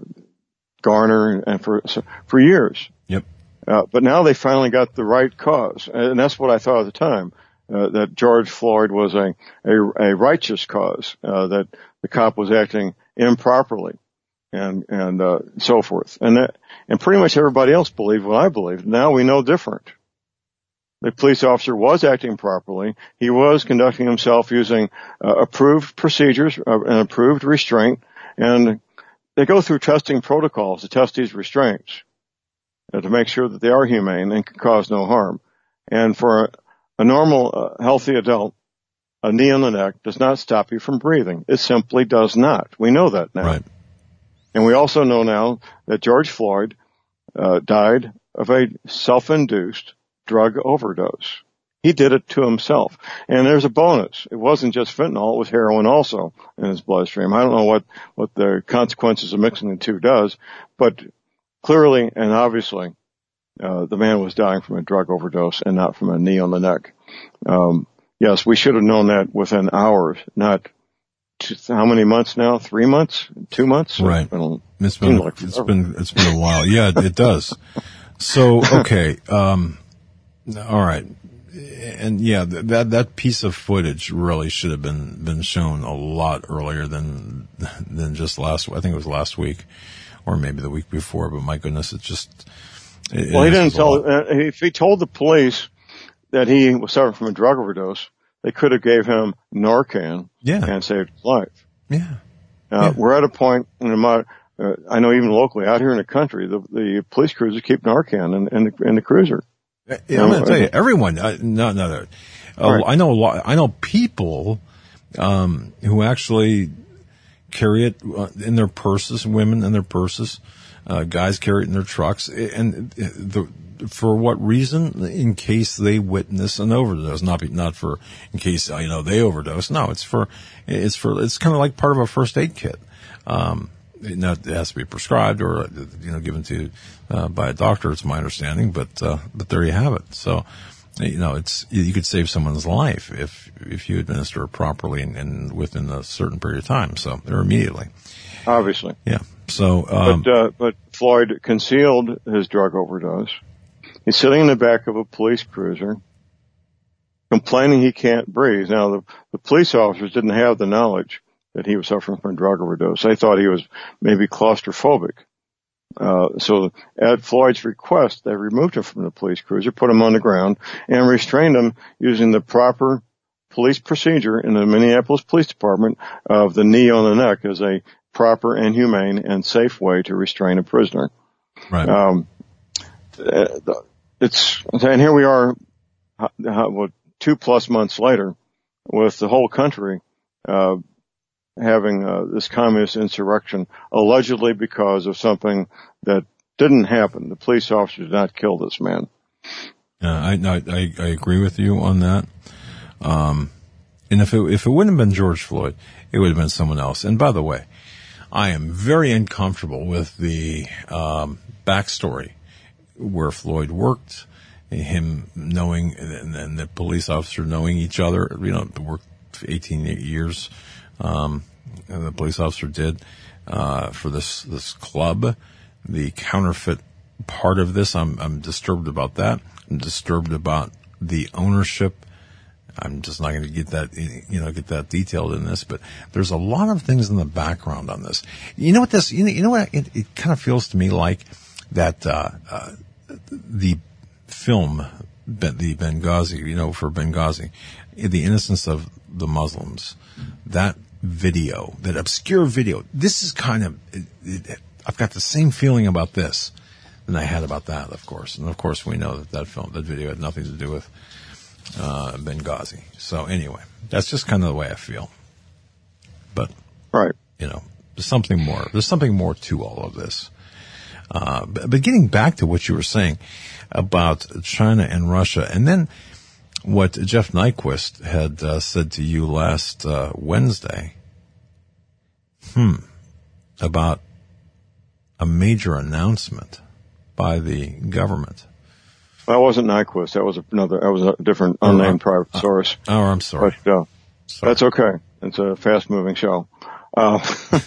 Garner, and for for years. Yep. Uh, but now they finally got the right cause, and that's what I thought at the time, uh, that George Floyd was a a, a righteous cause, uh, that the cop was acting improperly, and and uh, so forth, and that, and pretty much everybody else believed what I believed. Now we know different. The police officer was acting properly. He was conducting himself using uh, approved procedures, uh, and approved restraint, and they go through testing protocols to test these restraints uh, to make sure that they are humane and can cause no harm. And for a, a normal, uh, healthy adult, a knee on the neck does not stop you from breathing. It simply does not. We know that now. Right. And we also know now that George Floyd uh, died of a self-induced drug overdose. He did it to himself. And there's a bonus. It wasn't just fentanyl, it was heroin also in his bloodstream. I don't know what, what the consequences of mixing the two does, but clearly and obviously, uh, the man was dying from a drug overdose and not from a knee on the neck. Um, yes, we should have known that within hours, not two, how many months now? Three months? Two months? Right. It's been, it's been, like it's been, it's been a while. Yeah, it does. So, okay. Um, all right. And yeah, that, that piece of footage really should have been, been shown a lot earlier than, than just last, I think it was last week or maybe the week before, but my goodness, it just, it, well, it he didn't tell, uh, if he told the police that he was suffering from a drug overdose, they could have gave him Narcan yeah. and saved his life. Yeah. Uh, yeah. We're at a point in the, uh, I know even locally out here in the country, the, the police cruisers keep Narcan in, in the, in the cruiser. Yeah, I'm going to tell you, everyone, uh, no, no, no. Uh, right. I know a lot, I know people, um, who actually carry it in their purses, women in their purses, uh, guys carry it in their trucks. And the, for what reason? In case they witness an overdose, not be, not for, in case, you know, they overdose. No, it's for, it's for, it's kind of like part of a first aid kit. Um, It, not, it has to be prescribed or, you know, given to, uh, by a doctor, it's my understanding, but, uh, but there you have it. So, you know, it's, you could save someone's life if, if you administer it properly and, and within a certain period of time. So, or immediately. Obviously. Yeah. So, um. But, uh, but Floyd concealed his drug overdose. He's sitting in the back of a police cruiser, complaining he can't breathe. Now, the, the police officers didn't have the knowledge that he was suffering from a drug overdose. They thought he was maybe claustrophobic. Uh, so at Floyd's request, they removed him from the police cruiser, put him on the ground, and restrained him using the proper police procedure in the Minneapolis Police Department of the knee on the neck as a proper and humane and safe way to restrain a prisoner. Right. Um, it's, and here we are, what, two plus months later with the whole country, uh, having uh, this communist insurrection, allegedly because of something that didn't happen. The police officer did not kill this man. Uh, I, I I agree with you on that. Um, and if it if it wouldn't have been George Floyd, it would have been someone else. And by the way, I am very uncomfortable with the um, backstory where Floyd worked, him knowing, and, and the police officer knowing each other. You know, worked for eighteen years. Um, and the police officer did, uh, for this, this club, the counterfeit part of this. I'm, I'm disturbed about that. I'm disturbed about the ownership. I'm just not going to get that, you know, get that detailed in this, but there's a lot of things in the background on this. You know what this, you know, you know what it, it kind of feels to me like that, uh, uh, the film, the Benghazi, you know, for Benghazi, the innocence of the Muslims, that video, that obscure video, this is kind of, it, it, I've got the same feeling about this than I had about that, of course. And of course we know that that film, that video had nothing to do with, uh, Benghazi. So anyway, that's just kind of the way I feel. But, right. You know, there's something more, there's something more to all of this. Uh, but, but getting back to what you were saying about China and Russia, and then what Jeff Nyquist had uh, said to you last uh, Wednesday, hmm, about a major announcement by the government. That wasn't Nyquist. That was another. That was a different unnamed oh, private source. Oh, I'm sorry. But uh, sorry. That's okay. It's a fast-moving show. Uh,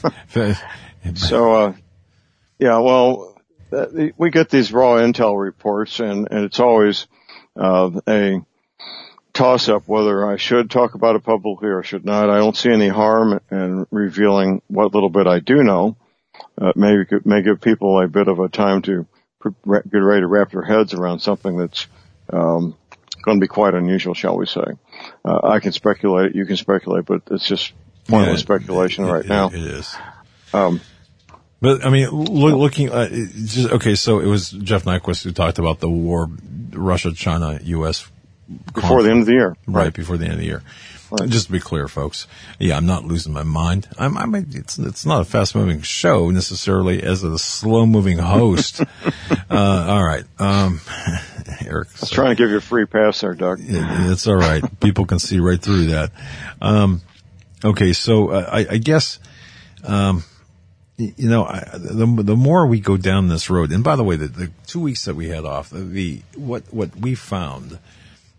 so, uh, yeah. Well, we get these raw intel reports, and, and it's always uh, a toss-up whether I should talk about it publicly or should not. I don't see any harm in revealing what little bit I do know. Uh, maybe it may give people a bit of a time to get ready to wrap their heads around something that's um, going to be quite unusual, shall we say. Uh, I can speculate, you can speculate, but it's just pointless yeah, speculation it, right it, now. It is. Um, but, I mean, look, looking, uh, just, okay, so it was Jeff Nyquist who talked about the war, Russia, China, U S Before the end of the year. Right, right. Before the end of the year. Right. Just to be clear, folks. Yeah, I'm not losing my mind. I'm, I'm, it's, it's not a fast moving show necessarily as a slow moving host. uh, all right. Um, Eric. I was trying to give you a free pass there, Doug. It, it's all right. People can see right through that. Um, okay. So, uh, I, I guess, um, you know, I, the, the more we go down this road, and by the way, the, the two weeks that we had off, the, what, what we found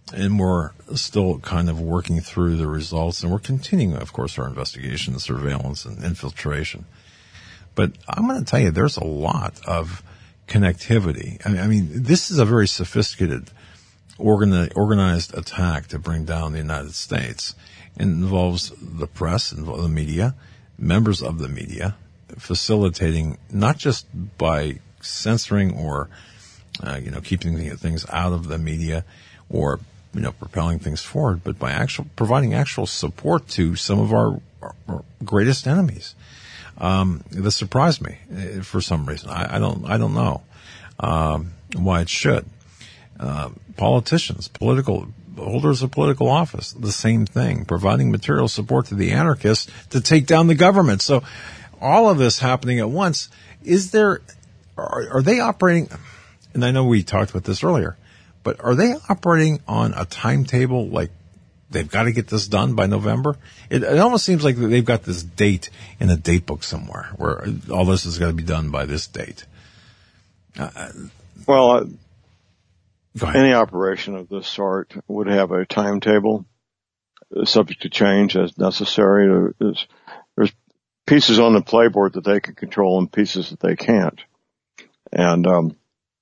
and we're still kind of working through the results, and we're continuing, of course, our investigation, surveillance, and infiltration. But I'm going to tell you, there's a lot of connectivity. I mean, I mean this is a very sophisticated, organi- organized attack to bring down the United States. It involves the press, involves the media, members of the media, facilitating not just by censoring or, uh, you know, keeping things out of the media or, you know, propelling things forward, but by actual providing actual support to some of our, our, our greatest enemies. Um, this surprised me uh, for some reason. I, I don't, I don't know, um, why it should. Uh, politicians, political, holders of political office, the same thing, providing material support to the anarchists to take down the government. So all of this happening at once, is there, are, are they operating, and I know we talked about this earlier, but are they operating on a timetable like they've got to get this done by November? It, it almost seems like they've got this date in a date book somewhere where all this has got to be done by this date. Uh, well, uh, any operation of this sort would have a timetable uh, subject to change as necessary. There's, there's pieces on the playboard that they can control and pieces that they can't. And um,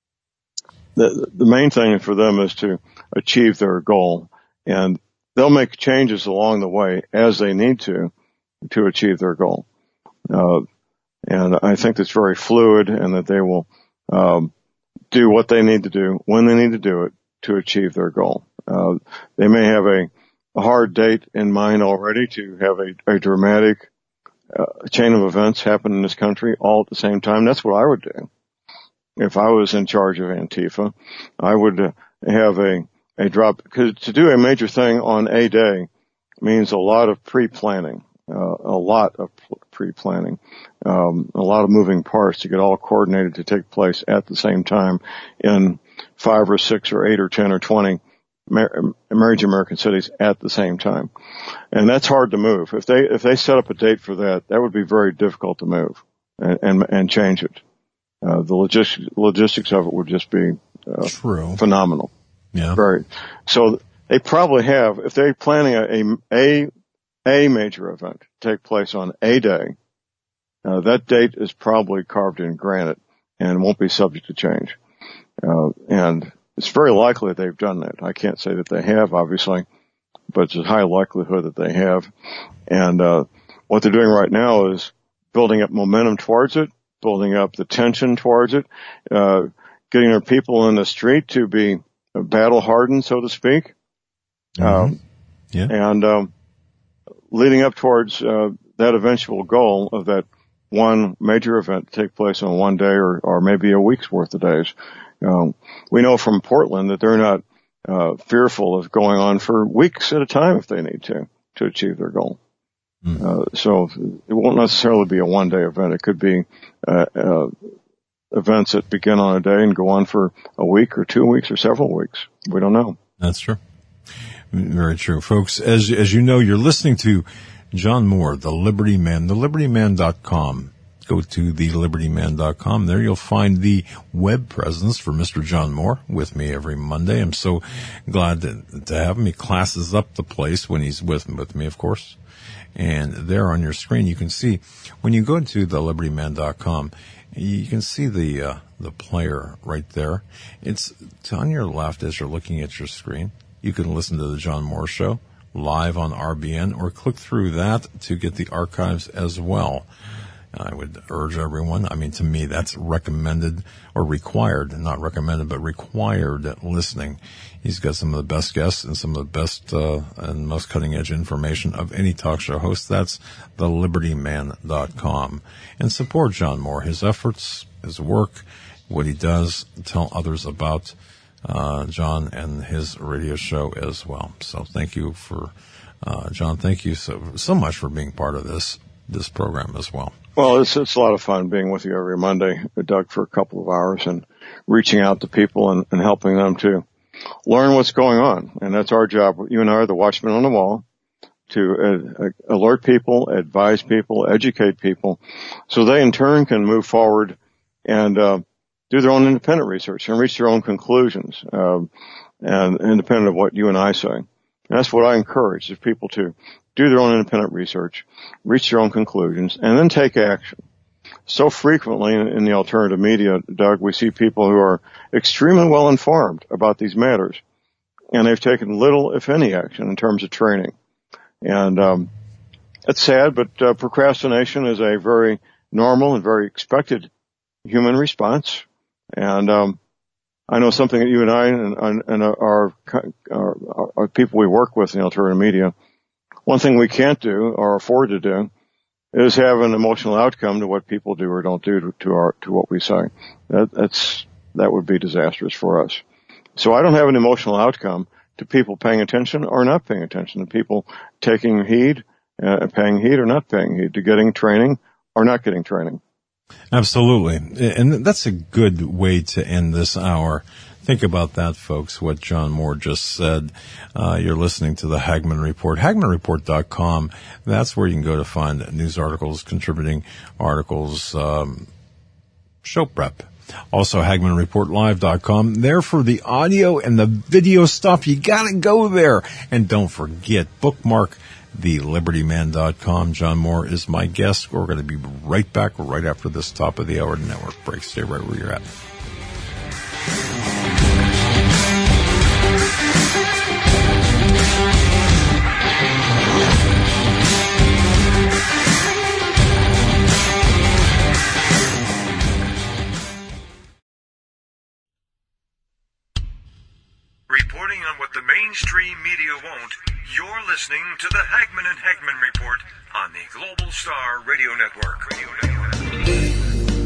the, the main thing for them is to achieve their goal. And they'll make changes along the way as they need to to achieve their goal. Uh, and I think that's very fluid and that they will um, do what they need to do when they need to do it to achieve their goal. Uh, they may have a, a hard date in mind already to have a, a dramatic uh, chain of events happen in this country all at the same time. That's what I would do. If I was in charge of Antifa, I would uh, have a A drop, because to do a major thing on a day means a lot of pre-planning, uh, a lot of pre-planning, um, a lot of moving parts to get all coordinated to take place at the same time in five or six or eight or ten or twenty major American cities at the same time. And that's hard to move. If they, if they set up a date for that, that would be very difficult to move and, and, and change it. Uh, the logistics, logistics of it would just be uh, True. phenomenal. Yeah. Very. So they probably have, if they're planning a, a, a major event to take place on a day, uh, that date is probably carved in granite and won't be subject to change. Uh, and it's very likely they've done that. I can't say that they have, obviously, but it's a high likelihood that they have. And, uh, what they're doing right now is building up momentum towards it, building up the tension towards it, uh, getting their people in the street to be battle hardened, so to speak. Mm-hmm. Um, yeah. And, um, leading up towards, uh, that eventual goal of that one major event to take place on one day or, or maybe a week's worth of days. Um, we know from Portland that they're not, uh, fearful of going on for weeks at a time if they need to, to achieve their goal. Mm. Uh, so it won't necessarily be a one day event. It could be, uh, uh, events that begin on a day and go on for a week or two weeks or several weeks. We don't know. That's true. Very true. Folks, as as you know, you're listening to John Moore, the Liberty Man, the liberty man dot com. Go to the liberty man dot com. There you'll find the web presence for Mister John Moore with me every Monday. I'm so glad to, to have him. He classes up the place when he's with, with me, of course. And there on your screen, you can see, when you go to the liberty man dot com, you can see the uh, the player right there. It's, it's on your left as you're looking at your screen. You can listen to the John Moore Show live on R B N or click through that to get the archives as well. I would urge everyone, I mean, to me, that's recommended or required, not recommended, but required listening. He's got some of the best guests and some of the best uh, and most cutting-edge information of any talk show host. That's the liberty man dot com. And support John Moore, his efforts, his work, what he does, tell others about uh John and his radio show as well. So thank you for, uh John, thank you so so much for being part of this this program as well. Well, it's, it's a lot of fun being with you every Monday, Doug, for a couple of hours and reaching out to people and, and helping them to learn what's going on. And that's our job. You and I are the watchmen on the wall to uh, alert people, advise people, educate people so they in turn can move forward and, uh, do their own independent research and reach their own conclusions. Um, and independent of what you and I say. And that's what I encourage, is people to do their own independent research, reach their own conclusions, and then take action. So frequently in, in the alternative media, Doug, we see people who are extremely well informed about these matters, and they've taken little, if any, action in terms of training. And um, it's sad, but uh, procrastination is a very normal and very expected human response. And um, I know something that you and I and, and our, our, our people we work with in the alternative media, one thing we can't do or afford to do is have an emotional outcome to what people do or don't do to, to our to what we say. That, that's that would be disastrous for us. So I don't have an emotional outcome to people paying attention or not paying attention, to people taking heed, uh, paying heed or not paying heed, to getting training or not getting training. Absolutely. And that's a good way to end this hour. Think about that, folks, what John Moore just said. Uh, you're listening to the Hagmann Report, Hagmann Report dot com. That's where you can go to find news articles, contributing articles, um, show prep. Also, Hagmann Report Live dot com. There for the audio and the video stuff. You gotta go there. And don't forget, bookmark the liberty man dot com. John Moore is my guest. We're going to be right back right after this top of the hour network break. Stay right where you're at. Reporting on what the mainstream media won't, you're listening to the Hagmann and Hagmann Report on the Global Star Radio Network. Radio Network.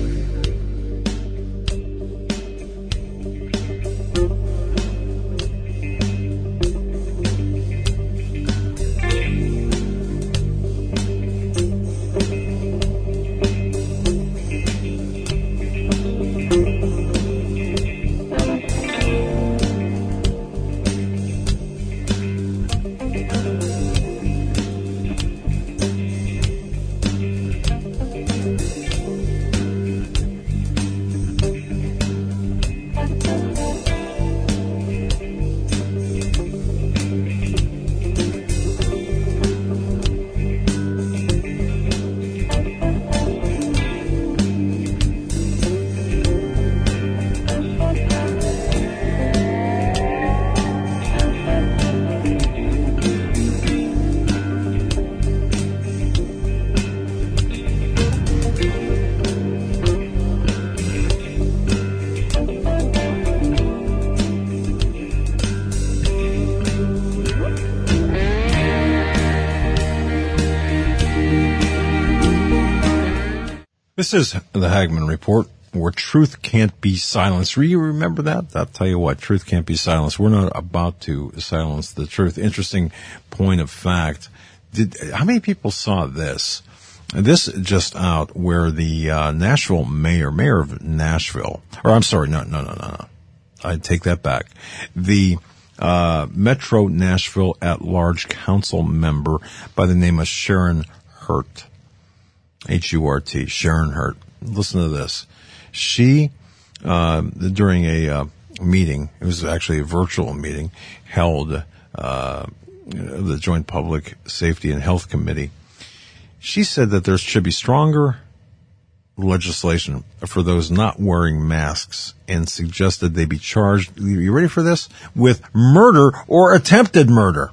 This is the Hagmann Report, where truth can't be silenced. You remember that? I'll tell you what, truth can't be silenced. We're not about to silence the truth. Interesting point of fact. Did, how many people saw this? This just out where the uh, Nashville mayor, mayor of Nashville, or I'm sorry, no, no, no, no, no. I take that back. The uh, Metro Nashville at-large council member by the name of Sharon Hurt. H U R T, Sharon Hurt. Listen to this. She, uh, during a uh, meeting, it was actually a virtual meeting, held uh, the Joint Public Safety and Health Committee. She said that there should be stronger legislation for those not wearing masks and suggested they be charged, you ready for this, with murder or attempted murder.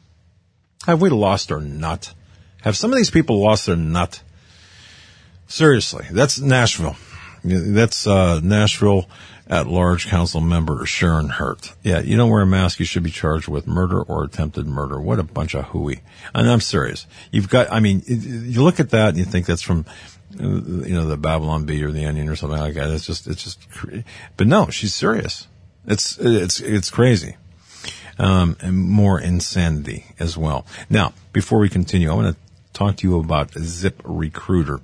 Have we lost our nut? Have some of these people lost their nut? Seriously, that's Nashville. That's uh Nashville at-large council member Sharon Hurt. Yeah, you don't wear a mask, you should be charged with murder or attempted murder. What a bunch of hooey. And I'm serious. You've got, I mean, you look at that and you think that's from, you know, the Babylon Bee or the Onion or something like that. It's just, it's just, but no, she's serious. It's, it's, it's crazy. Um, and more insanity as well. Now, before we continue, I want to talk to you about ZipRecruiter.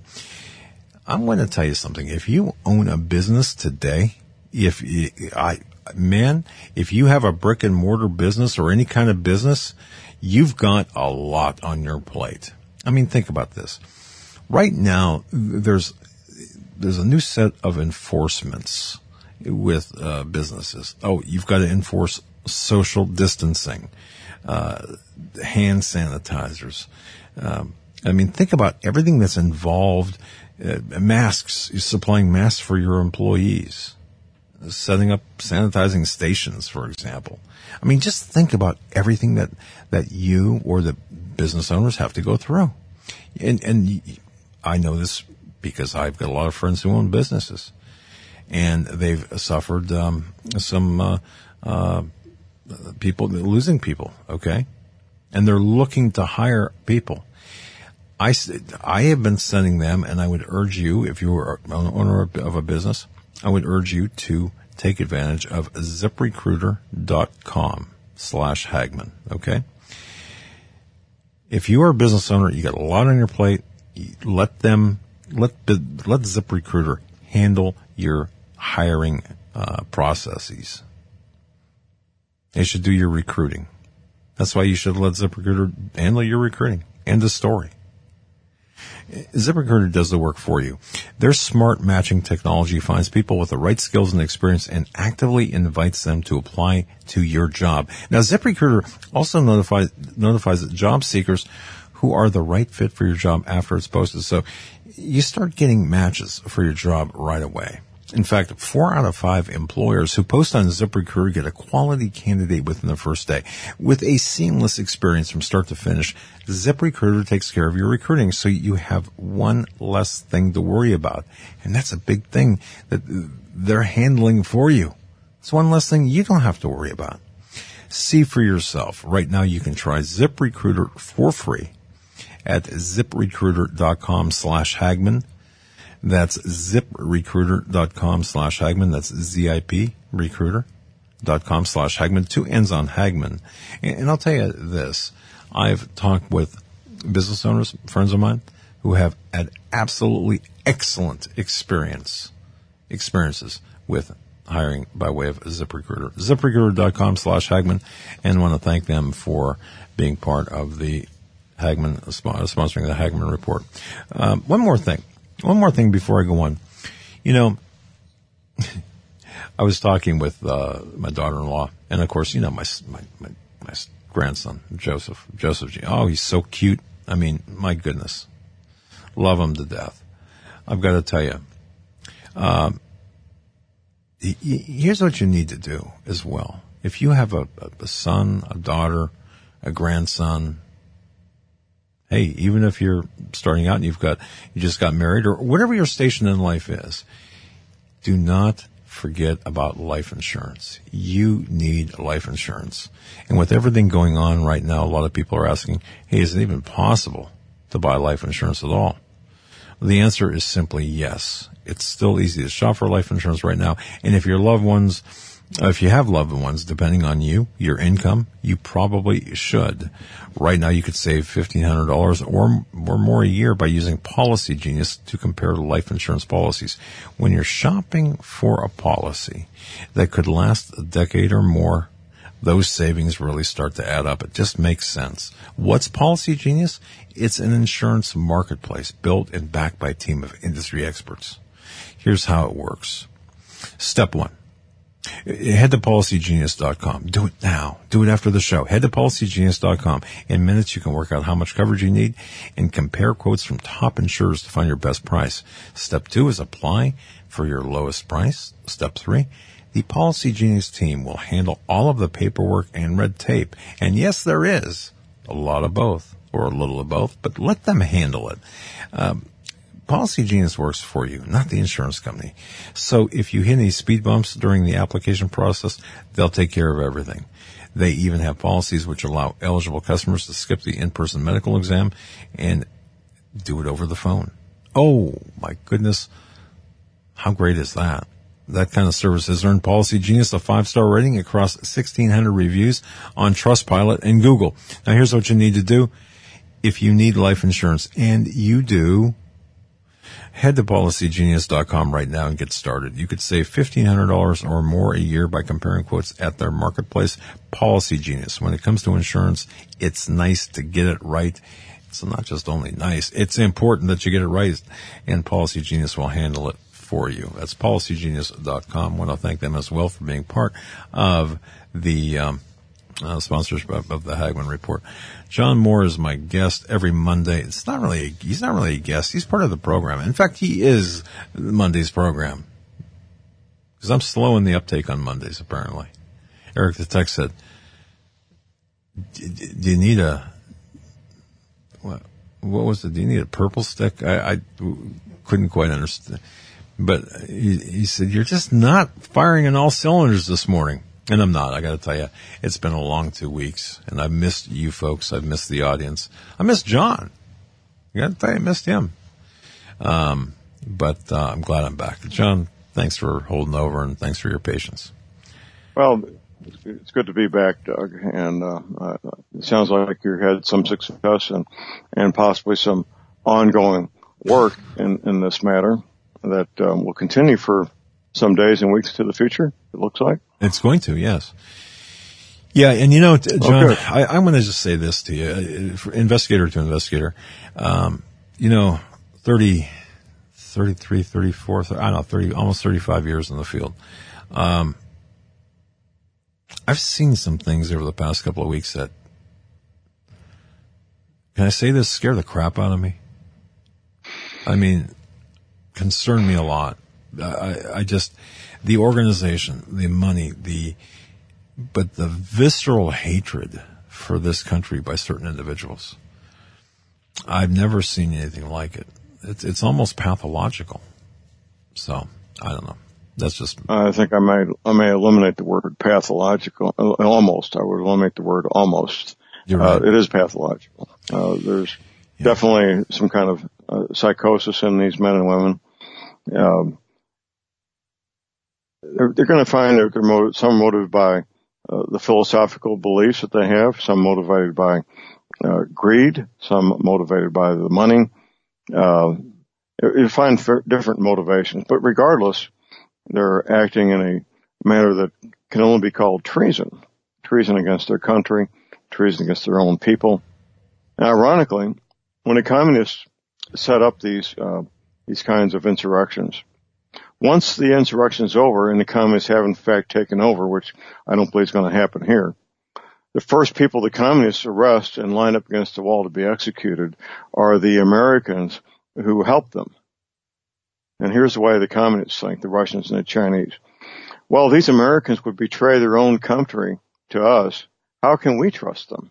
I'm going to tell you something. If you own a business today, if you, I, man, if you have a brick and mortar business or any kind of business, you've got a lot on your plate. I mean, think about this. Right now, there's, there's a new set of enforcements with, uh, businesses. Oh, you've got to enforce social distancing, uh, hand sanitizers. Um, I mean, think about everything that's involved. Uh, masks, you're supplying masks for your employees, setting up sanitizing stations, for example. I mean, just think about everything that, that you or the business owners have to go through. And, and I know this because I've got a lot of friends who own businesses, and they've suffered um, some uh, uh, people losing people. Okay, and they're looking to hire people. I, I have been sending them, and I would urge you, if you are an owner of a business, I would urge you to take advantage of ZipRecruiter.com slash Hagman. Okay. If you are a business owner, you got a lot on your plate. Let them, let, let ZipRecruiter handle your hiring, uh, processes. They should do your recruiting. That's why you should let ZipRecruiter handle your recruiting. End of story. ZipRecruiter does the work for you. Their smart matching technology finds people with the right skills and experience and actively invites them to apply to your job. Now, ZipRecruiter also notifies, notifies job seekers who are the right fit for your job after it's posted. So you start getting matches for your job right away. In fact, four out of five employers who post on ZipRecruiter get a quality candidate within the first day. With a seamless experience from start to finish, ZipRecruiter takes care of your recruiting, so you have one less thing to worry about. And that's a big thing that they're handling for you. It's one less thing you don't have to worry about. See for yourself. Right now you can try ZipRecruiter for free at ZipRecruiter.com slash Hagman. That's ZipRecruiter.com slash Hagman. That's Z-I-P, recruiter.com slash Hagman. Two ends on Hagman. And I'll tell you this. I've talked with business owners, friends of mine, who have had absolutely excellent experience, experiences with hiring by way of ZipRecruiter. ZipRecruiter.com slash Hagman. And I want to thank them for being part of the Hagman, sponsoring the Hagman Report. Um, one more thing. One more thing before I go on. You know, I was talking with uh, my daughter-in-law, and of course, you know, my my my, my grandson, Joseph. Joseph, oh, he's so cute. I mean, my goodness. Love him to death. I've got to tell you, um, here's what you need to do as well. If you have a, a son, a daughter, a grandson, hey, even if you're starting out and you've got, you just got married or whatever your station in life is, do not forget about life insurance. You need life insurance. And with everything going on right now, a lot of people are asking, hey, is it even possible to buy life insurance at all? Well, the answer is simply yes. It's still easy to shop for life insurance right now. And if your loved ones, if you have loved ones, depending on you, your income, you probably should. Right now, you could save fifteen hundred dollars or, or more a year by using Policy Genius to compare life insurance policies. When you're shopping for a policy that could last a decade or more, those savings really start to add up. It just makes sense. What's Policy Genius? It's an insurance marketplace built and backed by a team of industry experts. Here's how it works. Step one. Head to policy genius dot com. Do it now. Do it after the show. Head to policy genius dot com. In minutes, you can work out how much coverage you need and compare quotes from top insurers to find your best price. Step two is apply for your lowest price. Step three, the Policy Genius team will handle all of the paperwork and red tape. And yes, there is a lot of both or a little of both, but let them handle it. Um, Policy Genius works for you, not the insurance company. So if you hit any speed bumps during the application process, they'll take care of everything. They even have policies which allow eligible customers to skip the in-person medical exam and do it over the phone. Oh, my goodness. How great is that? That kind of service has earned Policy Genius a five-star rating across sixteen hundred reviews on Trustpilot and Google. Now, here's what you need to do. If you need life insurance, and you do, head to policy genius dot com right now and get started. You could save fifteen hundred dollars or more a year by comparing quotes at their marketplace, Policy Genius. When it comes to insurance, it's nice to get it right. It's not just only nice. It's important that you get it right, and Policy Genius will handle it for you. That's policy genius dot com. I want to thank them as well for being part of the um, uh, sponsorship of, of the Hagmann Report. John Moore is my guest every Monday. It's not really, a, he's not really a guest. He's part of the program. In fact, he is Monday's program. Because I'm slow in the uptake on Mondays, apparently. Eric the Tech said, do you need a, what, what was it? Do you need a purple stick? I, I couldn't quite understand. But he, he said, you're just not firing on all cylinders this morning. And I'm not, I gotta tell you. It's been a long two weeks, and I've missed you folks. I've missed the audience. I missed John. I gotta tell you, I missed him. Um, but uh, I'm glad I'm back. John, thanks for holding over, and thanks for your patience. Well, it's good to be back, Doug. And uh, uh, it sounds like you had some success and, and possibly some ongoing work in, in this matter that um, will continue for some days and weeks to the future, it looks like. It's going to, yes. Yeah, and you know, John, okay. I, I'm going to just say this to you, uh, investigator to investigator. Um, you know, thirty, thirty-three, thirty-four, I don't know, thirty, almost thirty-five years in the field. Um, I've seen some things over the past couple of weeks that, can I say this, scare the crap out of me? I mean, concern me a lot. I, I just, the organization, the money, the, but the visceral hatred for this country by certain individuals. I've never seen anything like it. It's, it's almost pathological. So, I don't know. That's just. I think I may, I may eliminate the word pathological. Almost. I would eliminate the word almost. You're right. Uh, it is pathological. Uh, there's yeah. definitely some kind of uh, psychosis in these men and women. Um, They're, they're going to find that they're motiv- some motivated by uh, the philosophical beliefs that they have, some motivated by uh, greed, some motivated by the money. Uh, you find f- different motivations, but regardless, they're acting in a manner that can only be called treason. Treason against their country, treason against their own people. And ironically, when the communists set up these uh, these kinds of insurrections, once the insurrection is over and the communists have in fact taken over, which I don't believe is going to happen here, the first people the communists arrest and line up against the wall to be executed are the Americans who helped them. And here's the way the communists think, the Russians and the Chinese. Well, these Americans would betray their own country to us. How can we trust them?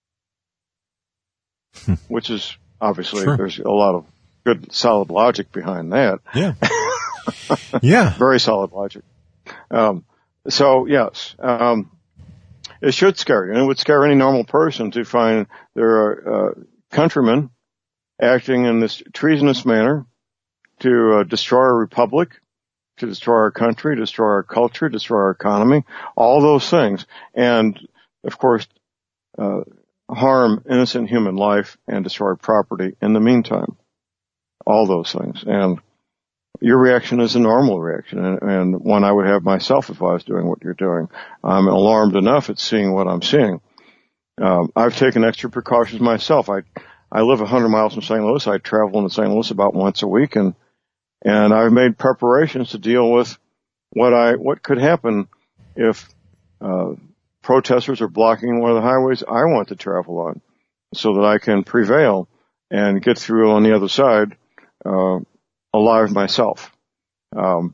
Which is obviously, sure. There's a lot of good, solid logic behind that. Yeah. Yeah. Very solid logic. Um, so yes, um, it should scare you, and it would scare any normal person to find there are uh, countrymen acting in this treasonous manner to uh, destroy our republic, to destroy our country, destroy our culture, destroy our economy, all those things, and of course, uh, harm innocent human life and destroy property in the meantime. All those things. And your reaction is a normal reaction, and, and one I would have myself if I was doing what you're doing. I'm alarmed enough at seeing what I'm seeing. Um, I've taken extra precautions myself. I I live one hundred miles from Saint Louis. I travel into Saint Louis about once a week, and and I've made preparations to deal with what I what could happen if uh protesters are blocking one of the highways I want to travel on, so that I can prevail and get through on the other side uh alive myself. Um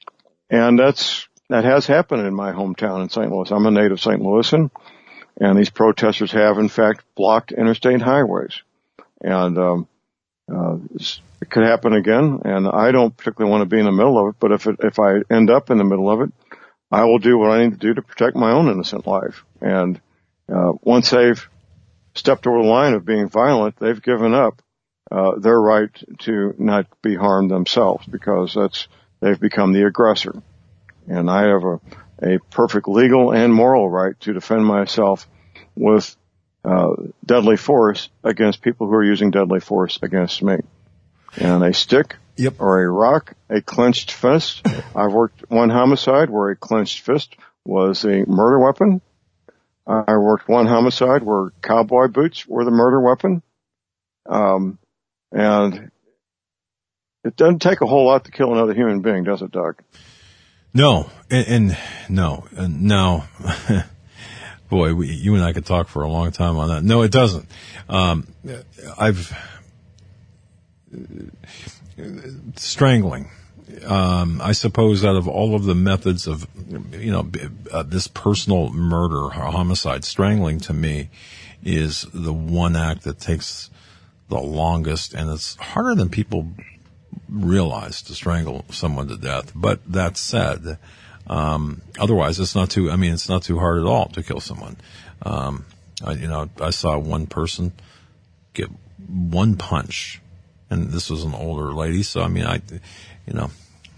and that's that has happened in my hometown in Saint Louis. I'm a native Saint Louisan, and these protesters have in fact blocked interstate highways. And um uh it could happen again, and I don't particularly want to be in the middle of it, but if it, if I end up in the middle of it, I will do what I need to do to protect my own innocent life. And uh once they've stepped over the line of being violent, they've given up uh their right to not be harmed themselves, because that's they've become the aggressor. And I have a, a perfect legal and moral right to defend myself with uh deadly force against people who are using deadly force against me. And a stick Yep. or a rock, a clenched fist. I've worked one homicide where a clenched fist was a murder weapon. I worked one homicide where cowboy boots were the murder weapon. Um, and it doesn't take a whole lot to kill another human being, does it, Doug? No, and, and no, and no. Boy, we, you and I could talk for a long time on that. No, it doesn't. Um, I've strangling. Um, I suppose out of all of the methods of, you know, uh, this personal murder or homicide, strangling to me is the one act that takes the longest, and it's harder than people realize to strangle someone to death. But that said, um, otherwise it's not too, I mean, it's not too hard at all to kill someone. Um, I, you know, I saw one person get one punch, and this was an older lady. So, I mean, I, you know,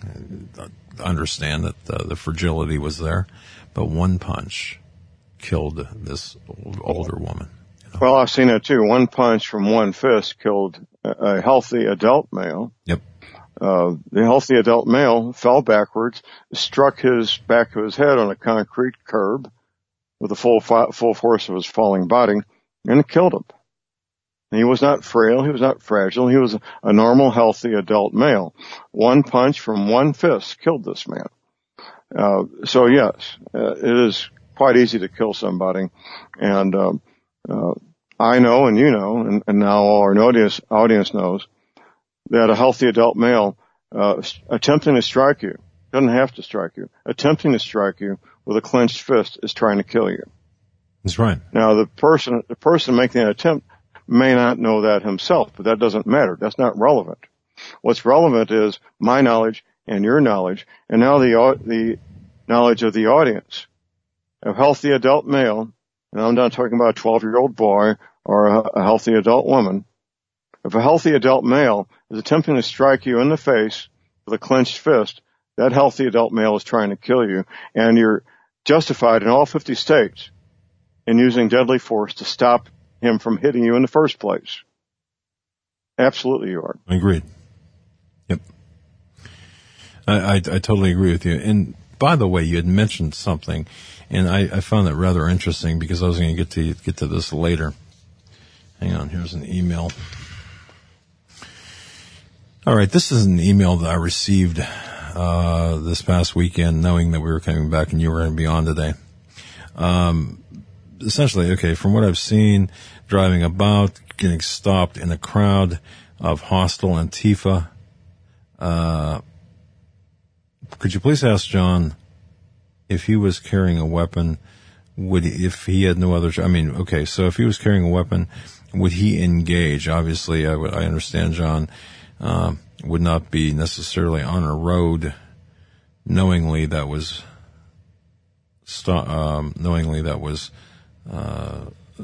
I understand that the, the fragility was there, but one punch killed this old, older woman. You know? Well, I've seen it too. One punch from one fist killed a healthy adult male. Yep. Uh, the healthy adult male fell backwards, struck his back of his head on a concrete curb with the full fi- full force of his falling body, and it killed him. He was not frail. He was not fragile. He was a normal, healthy adult male. One punch from one fist killed this man. Uh, so yes, uh, it is quite easy to kill somebody. And, um, uh, I know, and you know, and, and now all our audience, audience knows that a healthy adult male, uh, attempting to strike you, doesn't have to strike you, attempting to strike you with a clenched fist is trying to kill you. That's right. Now the person, the person making the attempt may not know that himself, but that doesn't matter. That's not relevant. What's relevant is my knowledge and your knowledge, and now the the knowledge of the audience. A healthy adult male, and I'm not talking about a twelve-year-old boy or a, a healthy adult woman. If a healthy adult male is attempting to strike you in the face with a clenched fist, that healthy adult male is trying to kill you, and you're justified in all fifty states in using deadly force to stop him from hitting you in the first place. Absolutely you are. Agreed. Yep. I, I, I totally agree with you. And by the way, you had mentioned something, and I, I found that rather interesting because I was going to get to get to this later. Hang on, here's an email. All right, this is an email that I received uh this past weekend, knowing that we were coming back and you were going to be on today. Um Essentially, okay, from what I've seen, driving about, getting stopped in a crowd of hostile Antifa, uh, could you please ask John if he was carrying a weapon, would he, if he had no other, I mean, okay, so if he was carrying a weapon, would he engage? Obviously, I, I understand John, uh, would not be necessarily on a road knowingly that was, st- um, knowingly that was, Uh,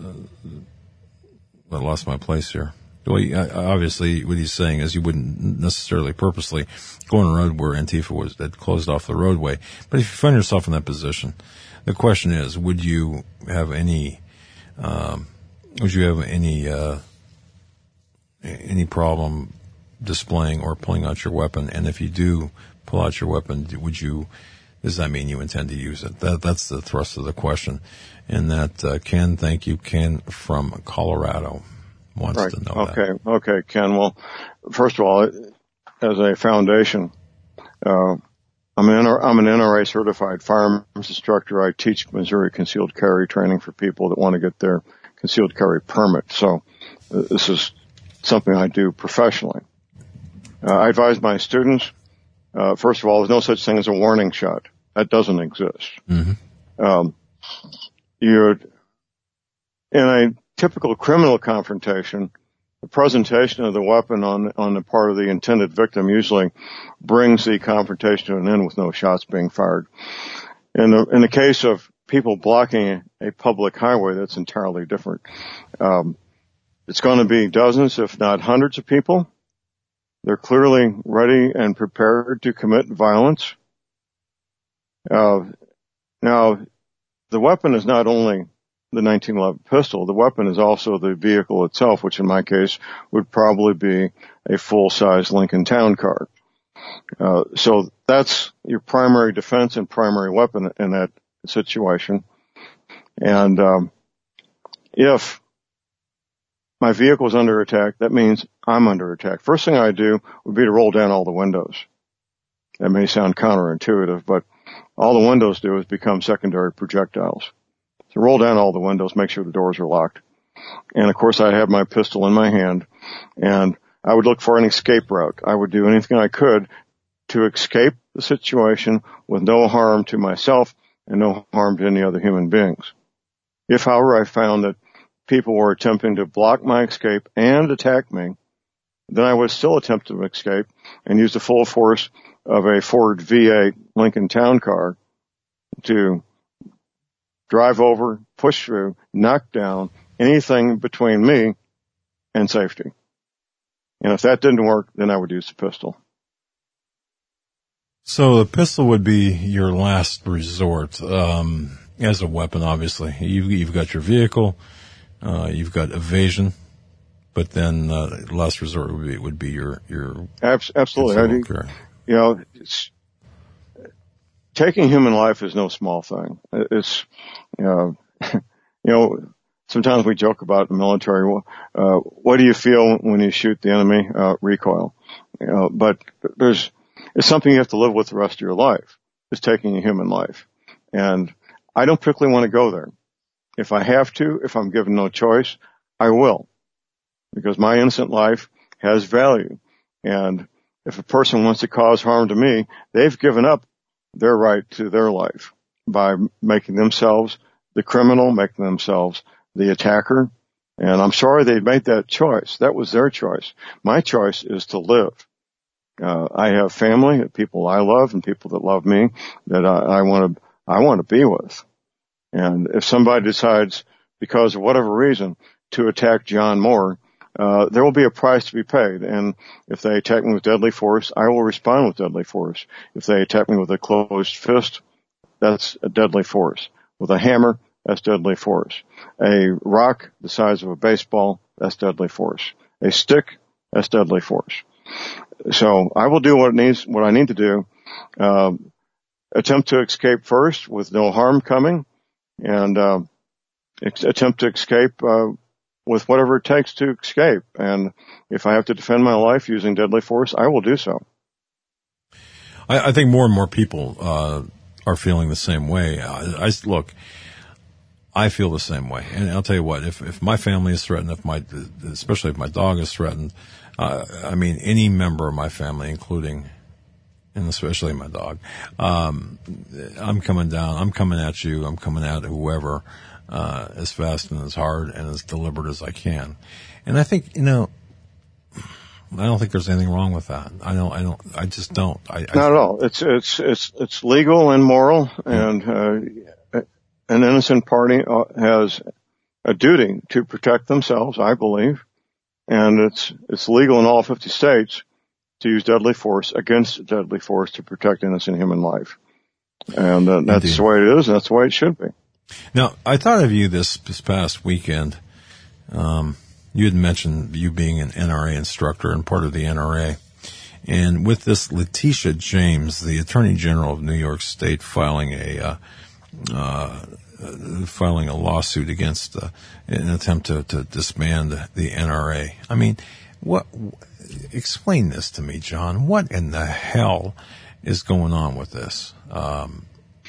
I lost my place here. Well, obviously, what he's saying is you wouldn't necessarily purposely go on a road where Antifa was that closed off the roadway. But if you find yourself in that position, the question is: would you have any? Um, would you have any uh, any problem displaying or pulling out your weapon? And if you do pull out your weapon, would you? Does that mean you intend to use it? That that's the thrust of the question. And that uh, Ken, thank you, Ken from Colorado wants right. to know okay. that. Okay, okay, Ken. Well, first of all, as a foundation, uh, I'm an I'm an N R A certified firearms instructor. I teach Missouri concealed carry training for people that want to get their concealed carry permit. So uh, this is something I do professionally. Uh, I advise my students. Uh, first of all, there's no such thing as a warning shot. That doesn't exist. Mm-hmm. Um, You're, in a typical criminal confrontation, the presentation of the weapon on, on the part of the intended victim usually brings the confrontation to an end with no shots being fired. In the, in the case of people blocking a public highway, that's entirely different. Um, it's going to be dozens, if not hundreds of people. They're clearly ready and prepared to commit violence. Uh, now, the weapon is not only the nineteen eleven pistol. The weapon is also the vehicle itself, which in my case would probably be a full-size Lincoln Town Car. Uh, so that's your primary defense and primary weapon in that situation. And um, if my vehicle is under attack, that means I'm under attack. First thing I do would be to roll down all the windows. That may sound counterintuitive, but all the windows do is become secondary projectiles. So roll down all the windows, make sure the doors are locked. And of course, I'd have my pistol in my hand, and I would look for an escape route. I would do anything I could to escape the situation with no harm to myself and no harm to any other human beings. If, however, I found that people were attempting to block my escape and attack me, then I would still attempt to escape and use the full force of a Ford V eight Lincoln Town Car to drive over, push through, knock down anything between me and safety. And if that didn't work, then I would use the pistol. So the pistol would be your last resort um, as a weapon, obviously. You've, you've got your vehicle, uh, you've got evasion, but then uh, last resort would be, would be your... your Absolutely. I do, you know, it's, taking human life is no small thing. It's, you know, you know, sometimes we joke about the military. Uh, what do you feel when you shoot the enemy? Uh, recoil. You know, but there's, it's something you have to live with the rest of your life. It's taking a human life. And I don't particularly want to go there. If I have to, if I'm given no choice, I will. Because my innocent life has value. And if a person wants to cause harm to me, they've given up their right to their life by making themselves the criminal, making themselves the attacker. And I'm sorry they made that choice. That was their choice. My choice is to live. Uh, I have family, people I love, and people that love me that I, I want to, I want to be with. And if somebody decides, because of whatever reason, to attack John Moore, uh, there will be a price to be paid. And if they attack me with deadly force, I will respond with deadly force. If they attack me with a closed fist, that's a deadly force. With a hammer, that's deadly force. A rock the size of a baseball, that's deadly force. A stick, that's deadly force. So I will do what it needs, what I need to do. Um, attempt to escape first with no harm coming, and uh, ex- attempt to escape uh, with whatever it takes to escape. And if I have to defend my life using deadly force, I will do so. I, I think more and more people uh, are feeling the same way. I, I look. I feel the same way, and I'll tell you what: if if my family is threatened, if my, especially if my dog is threatened, uh, I mean, any member of my family, including, and especially my dog, um, I'm coming down. I'm coming at you. I'm coming at whoever uh, as fast and as hard and as deliberate as I can. And I think, you know, I don't think there's anything wrong with that. I don't. I don't. I just don't. I, Not I, at all. It's it's it's it's legal and moral, and. Uh, An innocent party has a duty to protect themselves, I believe, and it's it's legal in all fifty states to use deadly force against deadly force to protect innocent human life. And uh, that's Indeed. the way it is, and that's the way it should be. Now, I thought of you this, this past weekend. Um, you had mentioned you being an N R A instructor and part of the N R A. And with this Letitia James, the Attorney General of New York State, filing a uh, uh, filing a lawsuit against uh, an attempt to, to disband the N R A. I mean, what? Explain this to me, John. What in the hell is going on with this? Um,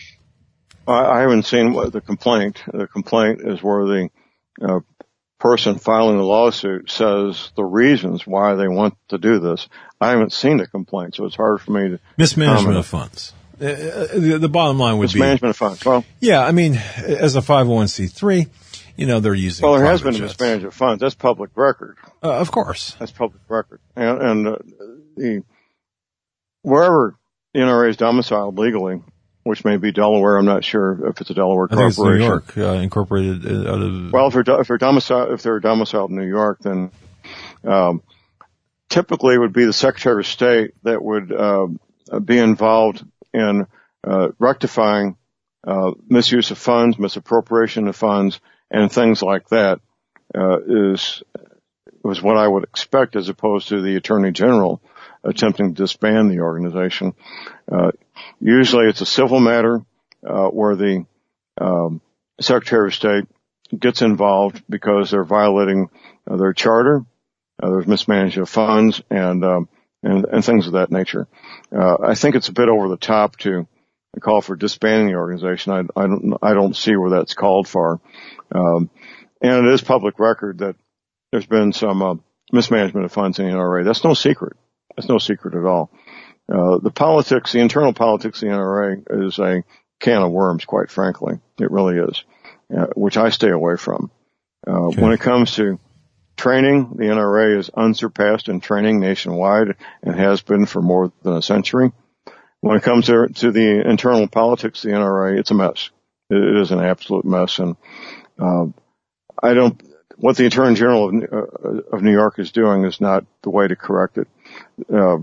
I haven't seen what the complaint. The complaint is where the uh, person filing the lawsuit says the reasons why they want to do this. I haven't seen the complaint, so it's hard for me to mismanagement comment. of funds. Uh, the, the bottom line would mismanagement be mismanagement of funds. Well, yeah, I mean, as a five oh one c three, you know, they're using. Well, there has been jets. a mismanagement of funds. That's public record. Uh, of course, that's public record, and, and uh, the wherever the N R A is domiciled legally, which may be Delaware. I'm not sure if it's a Delaware I think corporation. It's New York, uh, incorporated out of. Well, if they're if they're domiciled if they're domiciled in New York, then um, typically it would be the Secretary of State that would uh, be involved in uh, rectifying uh, misuse of funds, misappropriation of funds, and things like that. Uh, is was what I would expect, as opposed to the Attorney General attempting to disband the organization. Uh, usually it's a civil matter, uh, where the, um, Secretary of State gets involved because they're violating, uh, their charter. Uh, there's mismanagement of funds and, um, and, and things of that nature. Uh, I think it's a bit over the top to call for disbanding the organization. I, I don't, I don't see where that's called for. Um, and it is public record that there's been some, uh, mismanagement of funds in the N R A. That's no secret. That's no secret at all. Uh, the politics, the internal politics of the N R A is a can of worms, quite frankly. It really is, uh, which I stay away from. Uh, okay. When it comes to training, the N R A is unsurpassed in training nationwide and has been for more than a century. When it comes to, to the internal politics of the N R A, it's a mess. It, it is an absolute mess. And, uh, I don't, what the Attorney General of, uh, of New York is doing is not the way to correct it. Uh,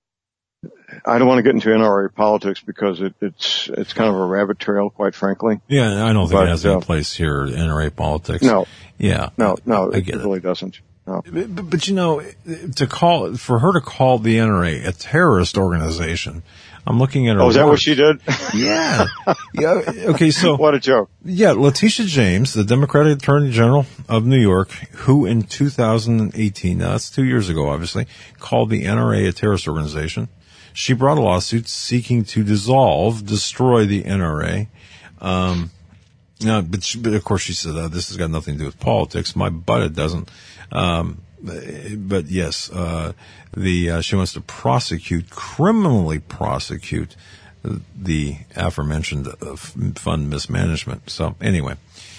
I don't want to get into N R A politics because it, it's it's kind of a rabbit trail, quite frankly. Yeah, I don't think but, it has uh, any place here, N R A politics. No. Yeah. No, no, I it, get it really doesn't. No. But, but, you know, to call, for her to call the N R A a terrorist organization, I'm looking at her. Oh, is that work. what she did? Yeah. Yeah. Okay, so. What a joke. Yeah, Letitia James, the Democratic Attorney General of New York, who in two thousand eighteen, now that's two years ago, obviously, called the N R A a terrorist organization. She brought a lawsuit seeking to dissolve, destroy the N R A. Um, no, but, she, but of course she said, uh, this has got nothing to do with politics. My butt, it doesn't. Um, but yes, uh, the, uh, she wants to prosecute, criminally prosecute the aforementioned uh, fund mismanagement. So anyway.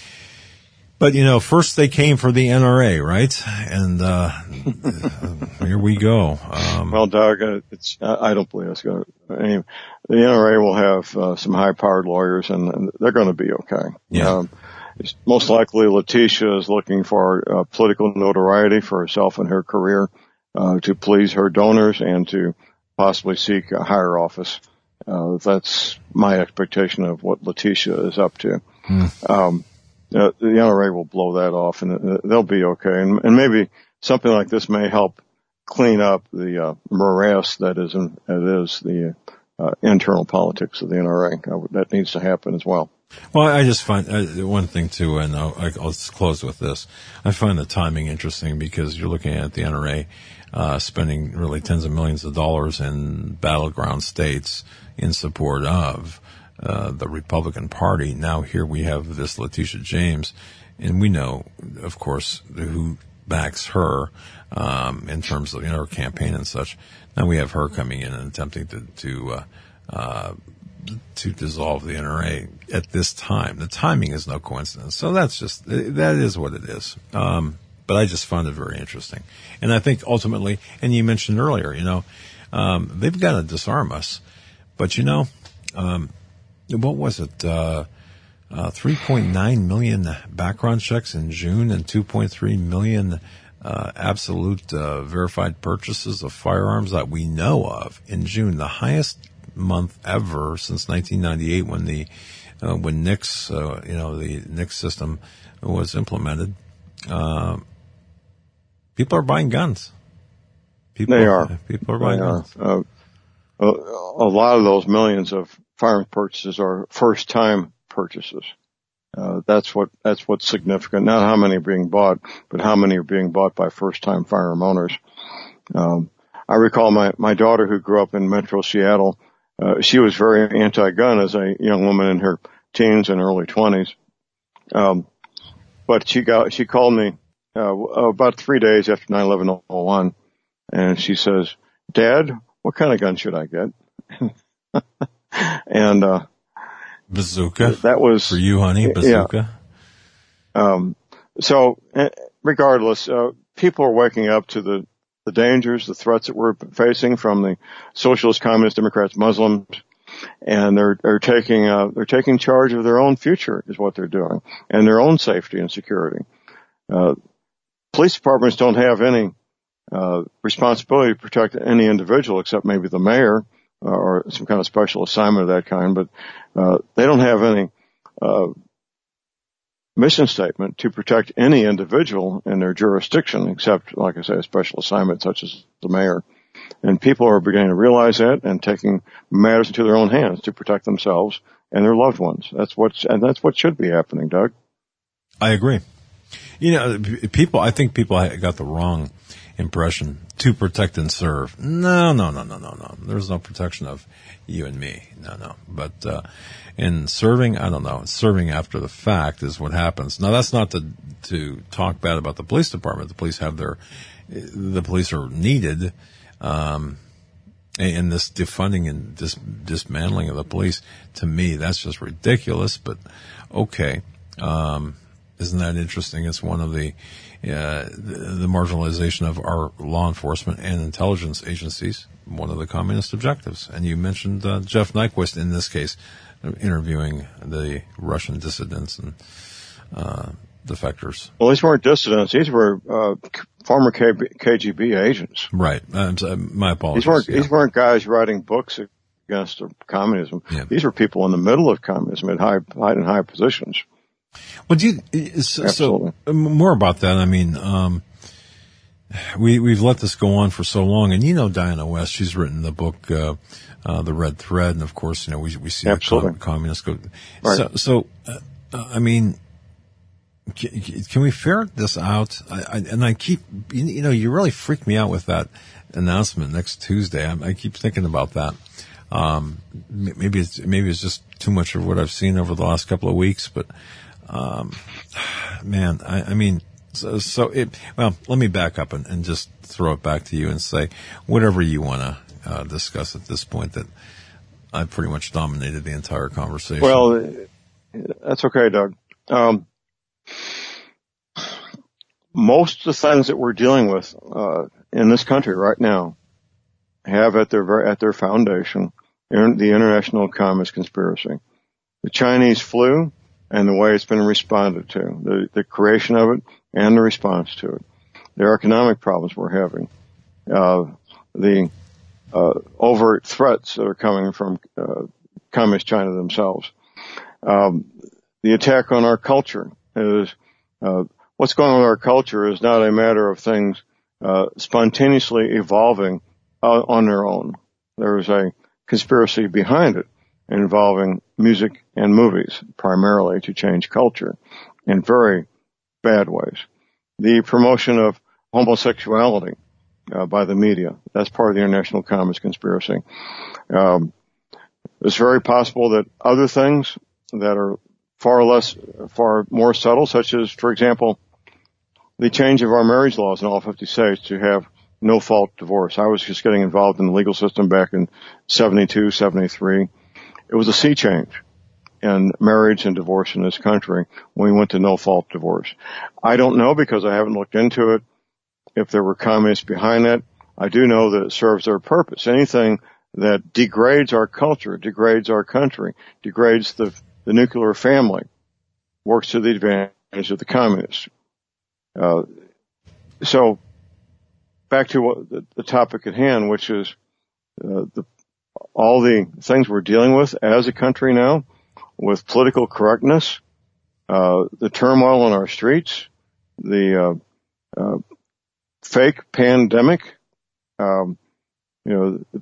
But, you know, first they came for the N R A, right? And, uh, here we go. Um, well, Doug, uh, it's, I don't believe it's going to, I mean, the N R A will have, uh, some high-powered lawyers and, and they're going to be okay. Yeah. Um, it's most likely Letitia is looking for, uh, political notoriety for herself and her career, uh, to please her donors and to possibly seek a higher office. Uh, that's my expectation of what Letitia is up to. Hmm. Um, Uh, the N R A will blow that off, and uh, they'll be okay. And, and maybe something like this may help clean up the uh, morass that is in, that is the uh, internal politics of the N R A. Uh, that needs to happen as well. Well, I just find uh, one thing too, and I'll, I'll close with this. I find the timing interesting because you're looking at the N R A uh, spending really tens of millions of dollars in battleground states in support of Uh, the Republican Party. Now here we have this Letitia James, and we know, of course, who backs her, um, in terms of, you know, her campaign and such. Now we have her coming in and attempting to, to, uh, uh, to dissolve the N R A at this time. The timing is no coincidence. So that's just, that is what it is. Um, but I just found it very interesting. And I think ultimately, and you mentioned earlier, you know, um, they've got to disarm us. But you know, um, what was it? Uh, uh, three point nine million background checks in June and two point three million uh, absolute uh, verified purchases of firearms that we know of in June, the highest month ever since nineteen ninety-eight when the uh, when NICS, uh, you know, the NICS system was implemented. Uh, people are buying guns. People, they are. People are buying they guns. Are. Uh, a, a lot of those millions of firearm purchases are first-time purchases. Uh, that's what, that's what's significant. Not how many are being bought, but how many are being bought by first-time firearm owners. Um, I recall my, my daughter who grew up in Metro Seattle. Uh, she was very anti-gun as a young woman in her teens and early twenties. Um, but she got, she called me, uh, about three days after nine eleven oh one, and she says, "Dad, what kind of gun should I get?" And, uh, bazooka. That was for you, honey. Bazooka. Yeah. Um, so regardless, uh, people are waking up to the, the dangers, the threats that we're facing from the socialists, communists, Democrats, Muslims, and they're, they're taking, uh, they're taking charge of their own future is what they're doing, and their own safety and security. Uh, police departments don't have any, uh, responsibility to protect any individual except maybe the mayor, uh, or some kind of special assignment of that kind, but, uh, they don't have any, uh, mission statement to protect any individual in their jurisdiction except, like I say, a special assignment such as the mayor. And people are beginning to realize that and taking matters into their own hands to protect themselves and their loved ones. That's what's, and that's what should be happening, Doug. I agree. You know, people, I think people got the wrong impression. To protect and serve. No, no, no, no, no, no. There's no protection of you and me. No, no. But, uh, in serving, I don't know. Serving after the fact is what happens. Now, that's not to, to talk bad about the police department. The police have their, the police are needed, um, and this defunding and dis- dismantling of the police, to me, that's just ridiculous, but okay. Um, isn't that interesting? It's one of the, uh, the, the marginalization of our law enforcement and intelligence agencies, one of the communist objectives. And you mentioned, uh, Jeff Nyquist in this case, interviewing the Russian dissidents and, uh, defectors. Well, these weren't dissidents. These were, uh, former K G B agents. Right. Um, my apologies. These weren't, yeah. these weren't guys writing books against communism. Yeah. These were people in the middle of communism at high, high in high positions. Well, do you, so, so more about that. I mean, um, we, we've let this go on for so long, and you know, Diana West, she's written the book, uh, uh, The Red Thread, and of course, you know, we, we see Absolutely. the com- communists go. Right. So, so, uh, I mean, can, can we ferret this out? I, I, and I keep, you know, you really freaked me out with that announcement next Tuesday. I, I keep thinking about that. Um, maybe it's, maybe it's just too much of what I've seen over the last couple of weeks, but, um, man, I, I mean, so, so it, well, let me back up and, and just throw it back to you and say whatever you want to, uh, discuss at this point. That I've pretty much dominated the entire conversation. Well, that's okay, Doug. Um, most of the things that we're dealing with, uh, in this country right now have at their, at their foundation the international communist conspiracy. The Chinese flu and the way it's been responded to, the, the creation of it and the response to it, the economic problems we're having, uh, the, uh, overt threats that are coming from, uh, communist China themselves. Um, the attack on our culture is, uh, what's going on with our culture is not a matter of things, uh, spontaneously evolving, uh, on their own. There is a conspiracy behind it involving music and movies, primarily to change culture in very bad ways. The promotion of homosexuality uh, by the media, that's part of the international communist conspiracy. Um, it's very possible that other things that are far less, far more subtle, such as, for example, the change of our marriage laws in all fifty states to have no-fault divorce. I was just getting involved in the legal system back in seventy-two, seventy-three. It was a sea change in marriage and divorce in this country when we went to no-fault divorce. I don't know, because I haven't looked into it, if there were communists behind that. I do know that it serves their purpose. Anything that degrades our culture, degrades our country, degrades the, the nuclear family, works to the advantage of the communists. Uh, so, back to what the, the topic at hand, which is uh, the, all the things we're dealing with as a country now, with political correctness, uh, the turmoil on our streets, the uh, uh, fake pandemic. Um, you know,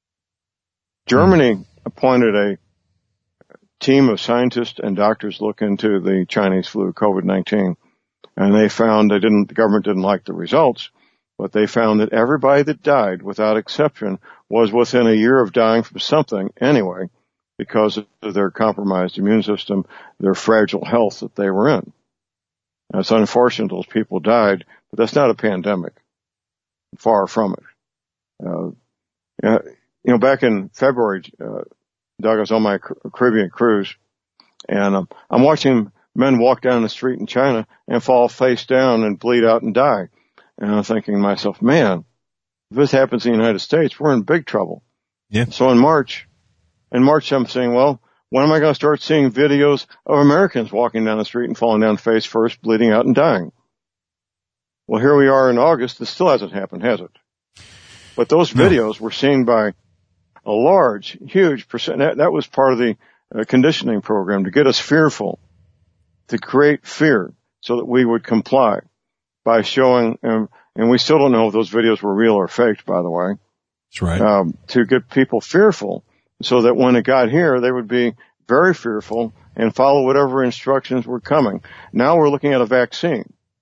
Germany appointed a team of scientists and doctors to look into the Chinese flu, COVID nineteen, and they found they didn't. The government didn't like the results. But they found that everybody that died, without exception, was within a year of dying from something anyway, because of their compromised immune system, their fragile health that they were in. Now, it's unfortunate those people died, but that's not a pandemic. Far from it. Uh, you know, back in February, uh, Doug, I was on my Caribbean cruise, and um, I'm watching men walk down the street in China and fall face down and bleed out and die. And I'm thinking to myself, man, if this happens in the United States, we're in big trouble. Yeah. So in March, in March, I'm saying, well, when am I going to start seeing videos of Americans walking down the street and falling down face first, bleeding out and dying? Well, here we are in August. This still hasn't happened, has it? But those videos were seen by a large, huge percent. That, that was part of the uh, conditioning program to get us fearful, to create fear so that we would comply. By showing, um, and we still don't know if those videos were real or faked, by the way. That's right. Um, to get people fearful so that when it got here, they would be very fearful and follow whatever instructions were coming. Now we're looking at a vaccine.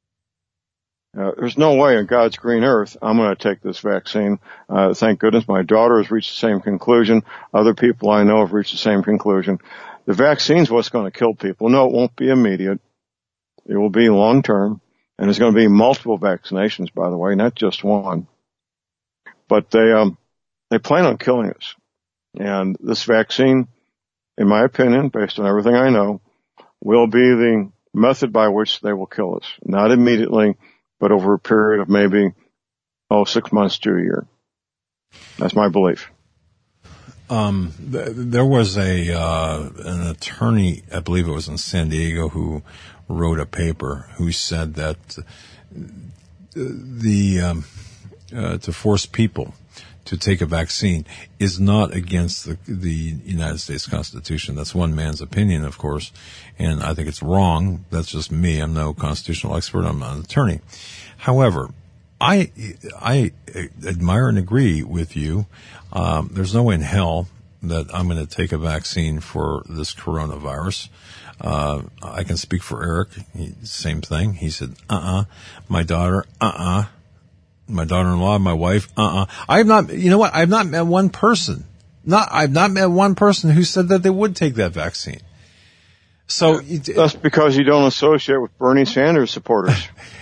Uh, there's no way on God's green earth I'm going to take this vaccine. Uh, thank goodness my daughter has reached the same conclusion. Other people I know have reached the same conclusion. The vaccine's what's going to kill people. No, it won't be immediate. It will be long term. And there's going to be multiple vaccinations, by the way, not just one. But they, um, they plan on killing us. And this vaccine, in my opinion, based on everything I know, will be the method by which they will kill us. Not immediately, but over a period of maybe, oh, six months to a year. That's my belief. Um, th- there was a, uh, an attorney, I believe it was in San Diego, who wrote a paper who said that the, um, uh, to force people to take a vaccine is not against the, the United States Constitution. That's one man's opinion, of course, and I think it's wrong. That's just me. I'm no constitutional expert. I'm not an attorney. However, I I admire and agree with you. Um, there's no way in hell that I'm going to take a vaccine for this coronavirus. Uh, I can speak for Eric. He, same thing. He said, uh-uh. My daughter, uh-uh. My daughter-in-law, my wife, uh-uh. I have not, you know what? I've not met one person. Not, I've not met one person who said that they would take that vaccine. So that's because you don't associate with Bernie Sanders supporters.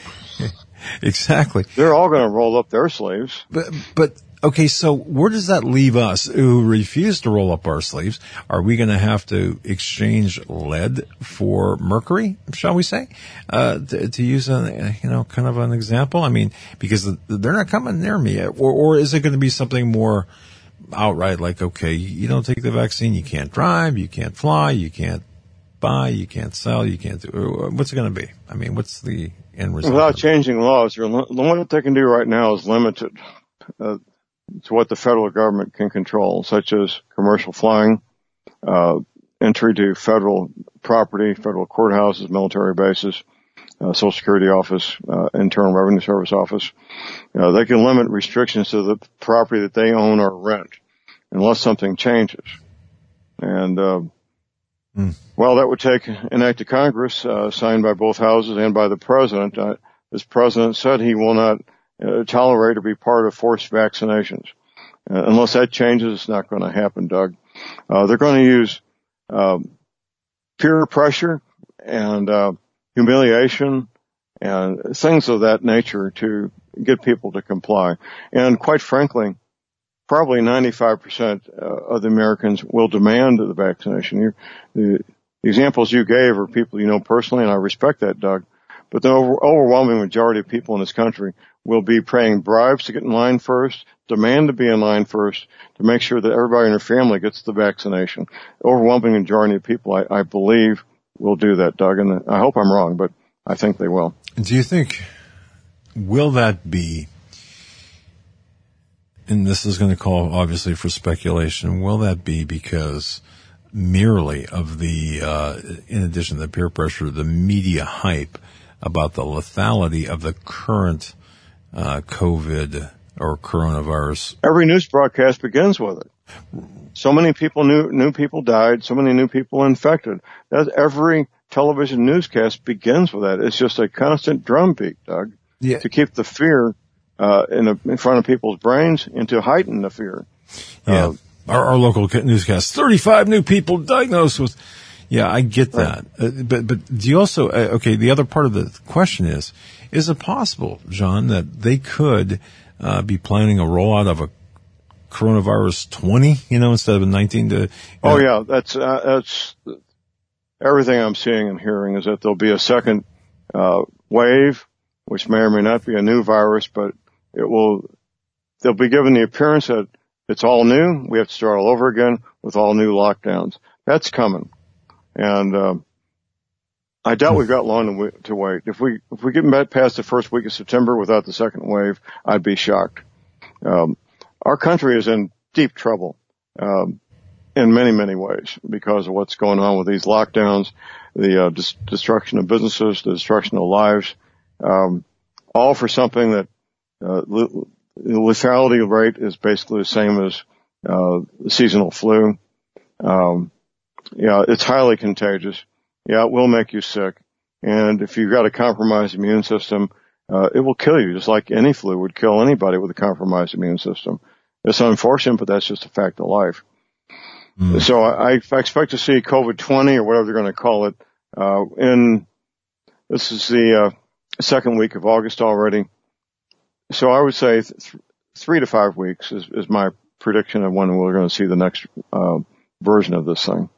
Exactly. They're all going to roll up their sleeves. But, but, okay, so where does that leave us who refuse to roll up our sleeves? Are we going to have to exchange lead for mercury, shall we say? Uh, to, to use a, you know, kind of an example? I mean, because they're not coming near me. Or, or is it going to be something more outright like, okay, you don't take the vaccine, you can't drive, you can't fly, you can't buy, you can't sell, you can't do, what's it going to be? I mean, what's the end result? Without changing laws, the what they can do right now is limited uh, to what the federal government can control, such as commercial flying, uh, entry to federal property, federal courthouses, military bases, uh, Social Security office, uh, Internal Revenue Service office. Uh, they can limit restrictions to the property that they own or rent unless something changes. And, uh, Mm. Well, that would take an act of Congress uh, signed by both houses and by the president. Uh, as president said, he will not uh, tolerate or be part of forced vaccinations. Uh, unless that changes, it's not going to happen, Doug. Uh, they're going to use um, peer pressure and uh, humiliation and things of that nature to get people to comply. And quite frankly, probably ninety-five percent of the Americans will demand the vaccination. You, the, the examples you gave are people you know personally, and I respect that, Doug. But the over, overwhelming majority of people in this country will be paying bribes to get in line first, demand to be in line first, to make sure that everybody in their family gets the vaccination. The overwhelming majority of people, I, I believe, will do that, Doug. And I hope I'm wrong, but I think they will. Do you think, will that be, and this is going to call obviously for speculation, will that be because merely of the, uh, in addition to the peer pressure, the media hype about the lethality of the current, uh, COVID or coronavirus? Every news broadcast begins with it. So many people, new, new people died, so many new people infected. That's every television newscast begins with that. It's just a constant drumbeat, Doug, yeah. to keep the fear Uh, in, the, in front of people's brains and to heighten the fear. Yeah. Uh, our, our local newscast, thirty-five new people diagnosed with, yeah, I get that. Right. Uh, but, but do you also, uh, okay, the other part of the question is, is it possible, John, that they could, uh, be planning a rollout of a coronavirus twenty, you know, instead of a nineteen to, Oh know? yeah, that's, uh, that's, everything I'm seeing and hearing is that there'll be a second, uh, wave, which may or may not be a new virus, but it will, they'll be given the appearance that it's all new. We have to start all over again with all new lockdowns. That's coming. And, um, I doubt we've got long to, to wait. If we, if we get back past the first week of September without the second wave, I'd be shocked. Um, our country is in deep trouble, um, in many, many ways because of what's going on with these lockdowns, the, uh, dis- destruction of businesses, the destruction of lives, um, all for something that, uh, the lethality rate is basically the same as, uh, the seasonal flu. Um, yeah, it's highly contagious. Yeah, it will make you sick. And if you've got a compromised immune system, uh, it will kill you, just like any flu would kill anybody with a compromised immune system. It's unfortunate, but that's just a fact of life. Mm. So I, I expect to see COVID twenty or whatever they're going to call it, uh, in, this is the, uh, second week of August already. So I would say th- three to five weeks is, is my prediction of when we're going to see the next, uh, version of this thing.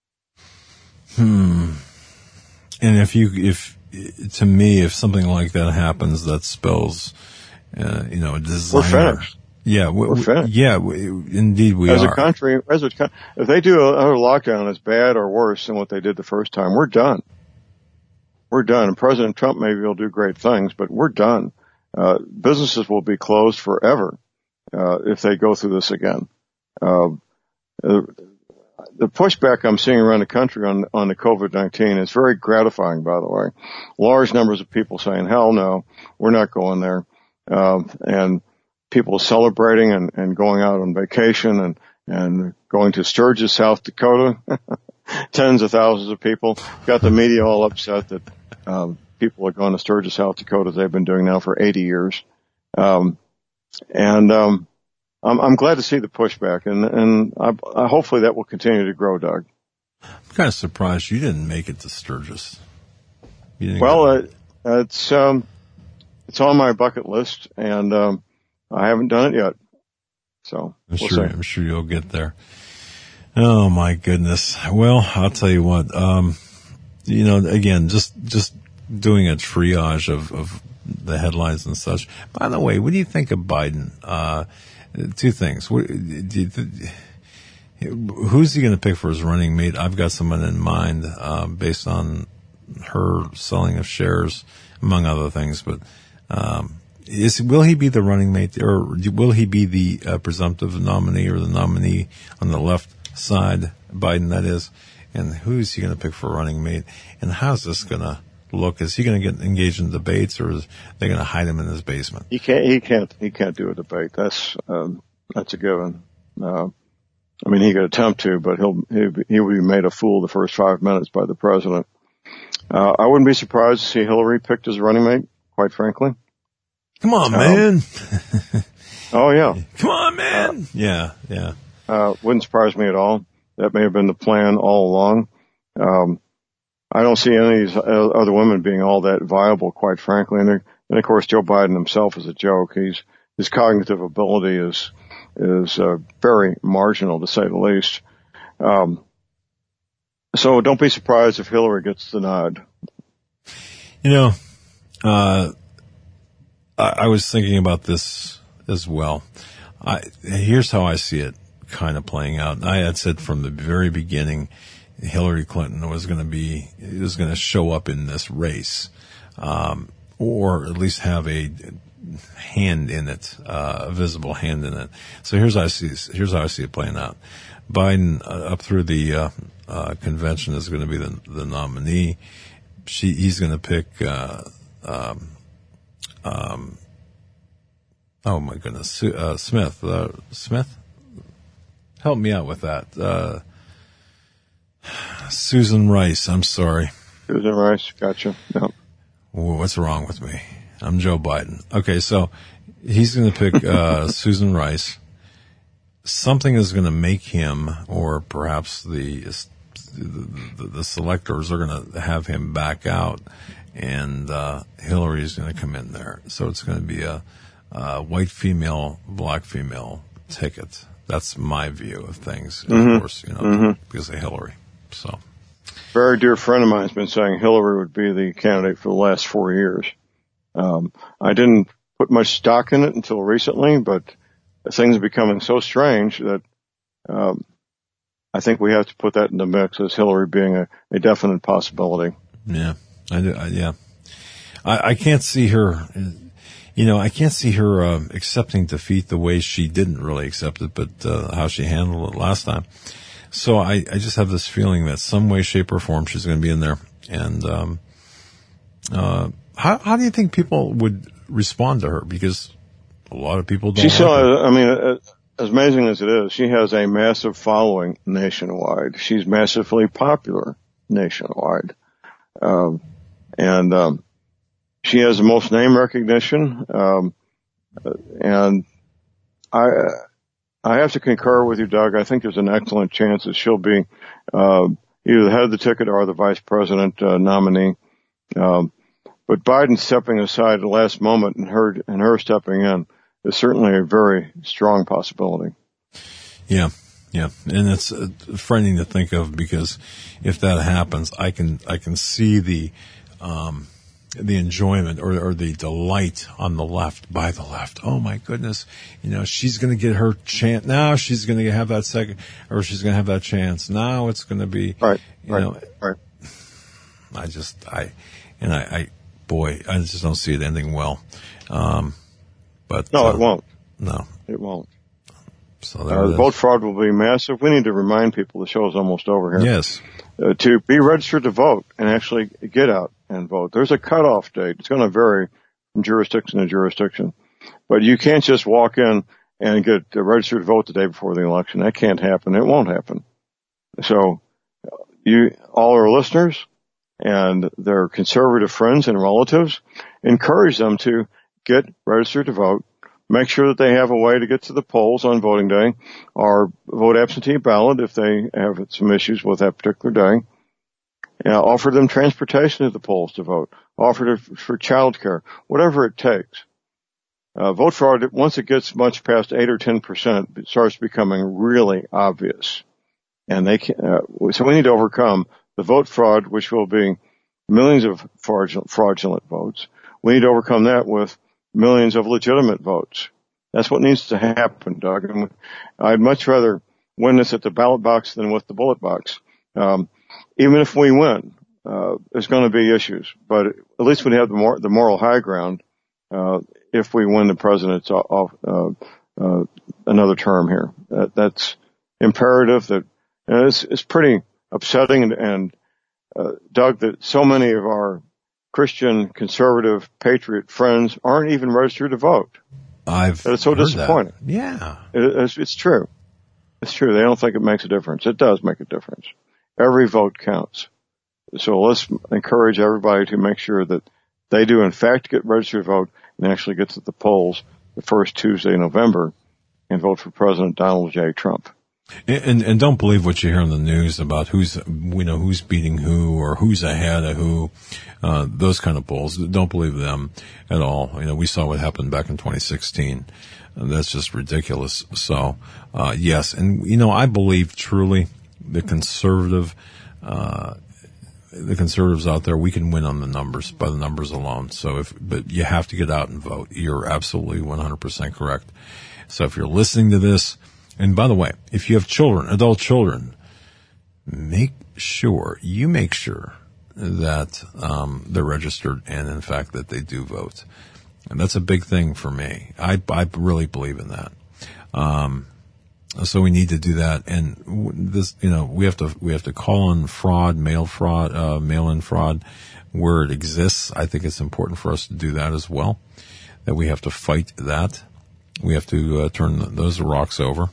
Hmm. And if you, if, to me, if something like that happens, that spells, uh, you know, a designer. We're finished. Yeah, we, we're finished. Yeah, we, indeed we as are. As a country, as a, if they do another lockdown as bad or worse than what they did the first time, we're done. We're done. And President Trump maybe will do great things, but we're done. Uh, businesses will be closed forever, uh, if they go through this again. Uh, the pushback I'm seeing around the country on, on the COVID nineteen is very gratifying, by the way. Large numbers of people saying, hell no, we're not going there. Uh, and people celebrating and, and going out on vacation and, and going to Sturgis, South Dakota. Tens of thousands of people. Got the media all upset that, um, people are going to Sturgis, South Dakota, as they've been doing now for eighty years. Um, and, um, I'm, I'm glad to see the pushback, and, and I, I, hopefully that will continue to grow, Doug. I'm kind of surprised you didn't make it to Sturgis. You didn't well, uh, it's, um, it's on my bucket list, and, um, I haven't done it yet. So, I'm we'll sure, see. I'm sure you'll get there. Oh my goodness. Well, I'll tell you what, um, you know, again, just, just doing a triage of, of the headlines and such. By the way, what do you think of Biden? Uh, two things. What, do you th- who's he going to pick for his running mate? I've got someone in mind, uh, based on her selling of shares, among other things, but, um, Is will he be the running mate, or will he be the uh, presumptive nominee or the nominee on the left side, Biden that is? And who's he going to pick for running mate? And how's this going to look? Is he going to get engaged in debates, or is they going to hide him in his basement? He can't. He can't. He can't do a debate. That's um, that's a given. Uh, I mean, he could attempt to, but he'll he he would be made a fool the first five minutes by the president. Uh, I wouldn't be surprised to see Hillary picked as running mate. Quite frankly. Come on, man. Um, oh, yeah. Come on, man. Uh, yeah, yeah. Uh, wouldn't surprise me at all. That may have been the plan all along. Um, I don't see any of these other women being all that viable, quite frankly. And, and of course, Joe Biden himself is a joke. He's, his cognitive ability is, is, uh, very marginal, to say the least. Um, so don't be surprised if Hillary gets the nod. You know, uh, I was thinking about this as well. I, here's how I see it kind of playing out. I had said from the very beginning, Hillary Clinton was going to be, was going to show up in this race, um, or at least have a hand in it, uh, a visible hand in it. So here's how I see, here's how I see it playing out. Biden, uh, up through the, uh, uh, convention is going to be the, the nominee. She, he's going to pick, uh, um, Um, oh my goodness, uh, Smith, uh, Smith, help me out with that. Uh, Susan Rice, I'm sorry. Susan Rice, gotcha. Yep. Ooh, what's wrong with me? I'm Joe Biden. Okay, so he's going to pick, uh, Susan Rice. Something is going to make him, or perhaps the, the, the, the selectors are going to have him back out. And, uh, Hillary is going to come in there. So it's going to be a, a white female, black female ticket. That's my view of things, mm-hmm. of course, you know, mm-hmm. because of Hillary. So. Very dear friend of mine has been saying Hillary would be the candidate for the last four years. Um, I didn't put much stock in it until recently, but things are becoming so strange that, um, I think we have to put that in the mix as Hillary being a, a definite possibility. Yeah. I do, I, yeah. I, I can't see her, you know, I can't see her, uh, accepting defeat the way she didn't really accept it, but, uh, how she handled it last time. So I, I just have this feeling that some way, shape, or form she's going to be in there. And, um, uh, how, how do you think people would respond to her? Because a lot of people don't. She saw, I mean, as amazing as it is, she has a massive following nationwide. She's massively popular nationwide. Um, and, um, she has the most name recognition, um, and I I have to concur with you, Doug. I think there's an excellent chance that she'll be uh, either the head of the ticket or the vice president uh, nominee. Um, but Biden stepping aside at the last moment and her and her stepping in is certainly a very strong possibility. Yeah. Yeah, and it's uh, frightening to think of, because if that happens, I can I can see the um, the enjoyment or, or the delight on the left, by the left. Oh my goodness, you know, she's going to get her chance now. She's going to have that second, or she's going to have that chance. Now it's going to be right. You right. know, right. I just I and I, I boy, I just don't see it ending well. Um, but no, uh, it won't. No, it won't. So uh, the vote fraud will be massive. We need to remind people, the show is almost over here. Yes. Uh, to be registered to vote and actually get out and vote. There's a cutoff date. It's going to vary from jurisdiction to jurisdiction. But you can't just walk in and get registered to vote the day before the election. That can't happen. It won't happen. So you, all our listeners and their conservative friends and relatives, encourage them to get registered to vote. Make sure that they have a way to get to the polls on voting day, or vote absentee ballot if they have some issues with that particular day. Uh, offer them transportation to the polls to vote. Offer to, for child care, whatever it takes. Uh, vote fraud, once it gets much past eight or ten percent, it starts becoming really obvious. And they can, uh, so we need to overcome the vote fraud, which will be millions of fraudulent, fraudulent votes. We need to overcome that with millions of legitimate votes. That's what needs to happen, Doug. And I'd much rather win this at the ballot box than with the bullet box. Um, even if we win, uh, there's going to be issues, but at least we have the, mor- the moral high ground, uh, if we win the president's off, uh, uh, another term here. That, that's imperative. That, you know, it's, it's pretty upsetting, and, and uh, Doug, that so many of our Christian, conservative, patriot friends aren't even registered to vote. I've It's so heard disappointing. That. Yeah. It, it's, it's true. It's true. They don't think it makes a difference. It does make a difference. Every vote counts. So let's encourage everybody to make sure that they do in fact get registered to vote and actually get to the polls the first Tuesday in November and vote for President Donald J. Trump. And, and don't believe what you hear on the news about who's, you know, who's beating who or who's ahead of who, uh, those kind of polls. Don't believe them at all. You know, we saw what happened back in twenty sixteen. And that's just ridiculous. So, uh, yes. And, you know, I believe truly the conservative, uh, the conservatives out there, we can win on the numbers, by the numbers alone. So if, but you have to get out and vote. You're absolutely one hundred percent correct. So if you're listening to this, and by the way, if you have children, adult children, make sure, you make sure that um, they're registered and, in fact, that they do vote. And that's a big thing for me. I, I really believe in that. Um, so we need to do that. And this, you know, we have to, we have to call on fraud, mail fraud, uh, mail-in fraud where it exists. I think it's important for us to do that as well, that we have to fight that. We have to uh, turn those rocks over.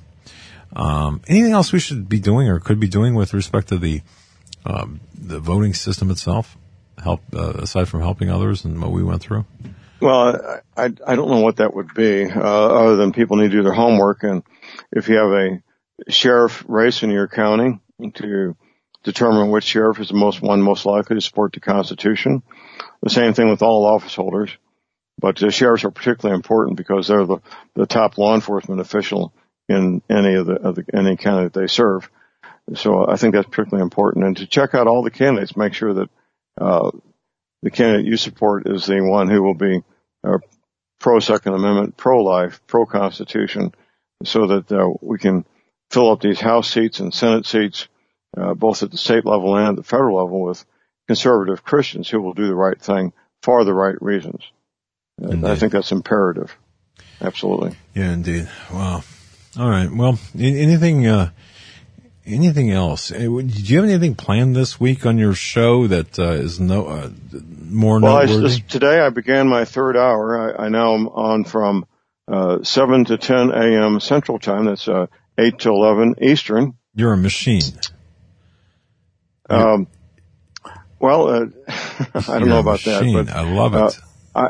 Um, anything else we should be doing or could be doing with respect to the um, the voting system itself? Help uh, aside from helping others and what we went through. Well, I I don't know what that would be, uh, other than people need to do their homework. And if you have a sheriff race in your county, to determine which sheriff is the most one most likely to support the Constitution. The same thing with all office holders. But the sheriffs are particularly important because they're the, the top law enforcement official in any of the, of the any county that they serve. So I think that's particularly important. And to check out all the candidates, make sure that uh the candidate you support is the one who will be uh, pro-Second Amendment, pro-life, pro-Constitution, so that uh, we can fill up these House seats and Senate seats, uh, both at the state level and at the federal level, with conservative Christians who will do the right thing for the right reasons. And I think that's imperative. Absolutely. Yeah, indeed. Wow. All right. Well, anything, uh, anything else? Do you have anything planned this week on your show that uh, is no uh, more well, noteworthy? Well, today I began my third hour. I, I now am on from uh, seven to ten a.m. Central Time. That's uh, eight to eleven Eastern. You're a machine. Um, well, uh, I don't You're know about a machine. that, but I love it. Uh, I,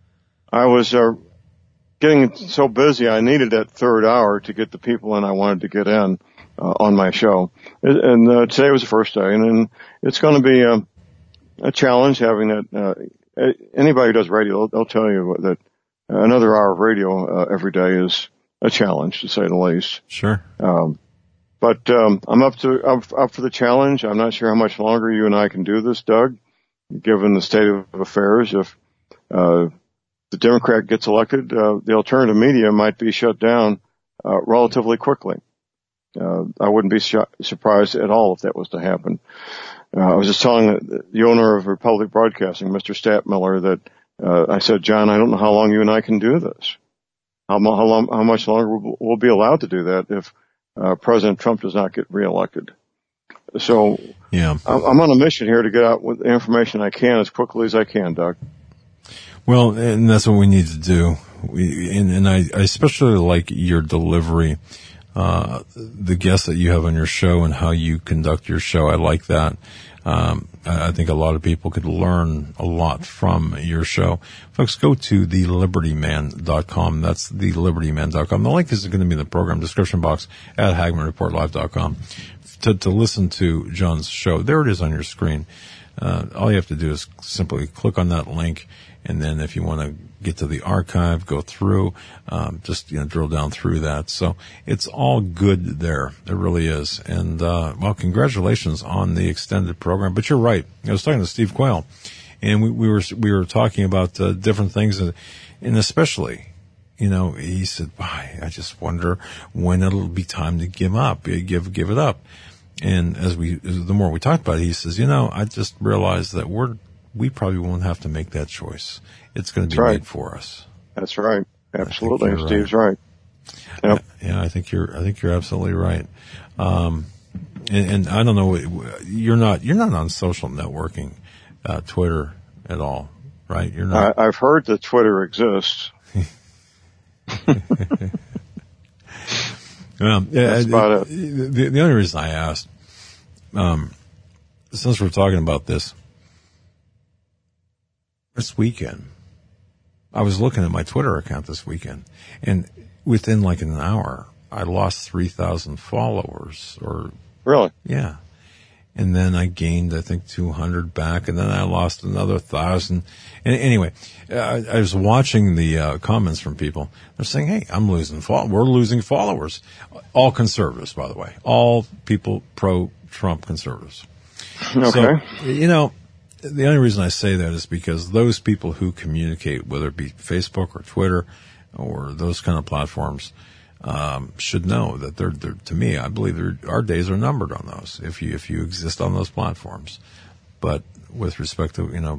I was uh, getting so busy, I needed that third hour to get the people in I wanted to get in uh, on my show. And uh, today was the first day, and, and it's going to be a, a challenge having that. Uh, anybody who does radio, they'll, they'll tell you that another hour of radio uh, every day is a challenge, to say the least. Sure. Um, but um, I'm up to up, up for the challenge. I'm not sure how much longer you and I can do this, Doug, given the state of affairs. If uh, the Democrat gets elected, uh, the alternative media might be shut down uh, relatively quickly. Uh, I wouldn't be sh- surprised at all if that was to happen. Uh, I was just telling the, the owner of Republic Broadcasting, Mister Stadtmiller, that uh, I said, John, I don't know how long you and I can do this. How, how, long, how much longer we'll, we'll be allowed to do that if uh, President Trump does not get reelected. So yeah, I'm on a mission here to get out with the information I can as quickly as I can, Doug. Well, and that's what we need to do. We, and, and I, I especially like your delivery, uh, the guests that you have on your show and how you conduct your show. I like that. Um, I think a lot of people could learn a lot from your show. Folks, go to the liberty man dot com. That's the liberty man dot com. The link is going to be in the program description box at hagmann report live dot com. To, to listen to John's show, there it is on your screen. Uh, all you have to do is simply click on that link, and then if you want to get to the archive, go through, um, just, you know, drill down through that. So it's all good there. It really is. And, uh, well, congratulations on the extended program. But you're right. I was talking to Steve Quayle, and we, we were, we were talking about, uh, different things, and, and especially, you know, he said, "Why? I just wonder when it'll be time to give up, give, give it up." And as we, the more we talked about it, he says, you know, I just realized that we're, we probably won't have to make that choice. It's going to be right. made for us. That's right. Absolutely. Steve's right. right. Yep. Yeah, I think you're, I think you're absolutely right. Um, and, and I don't know, you're not, you're not on social networking, uh, Twitter at all, right? You're not. I, I've heard that Twitter exists. Well, yeah, That's about it. The, the only reason I asked, um, since we're talking about this, this weekend, I was looking at my Twitter account this weekend, and within like an hour, I lost three thousand followers. Or really, yeah. And then I gained, I think, two hundred back, and then I lost another thousand. And anyway, I, I was watching the uh, comments from people. They're saying, "Hey, I'm losing. Fo- we're losing followers." All conservatives, by the way, all people pro-Trump conservatives. Okay. So, you know, the only reason I say that is because those people who communicate, whether it be Facebook or Twitter or those kind of platforms, um, should know that they're, they're to me, I believe they're, our days are numbered on those if you, if you exist on those platforms. But with respect to, you know,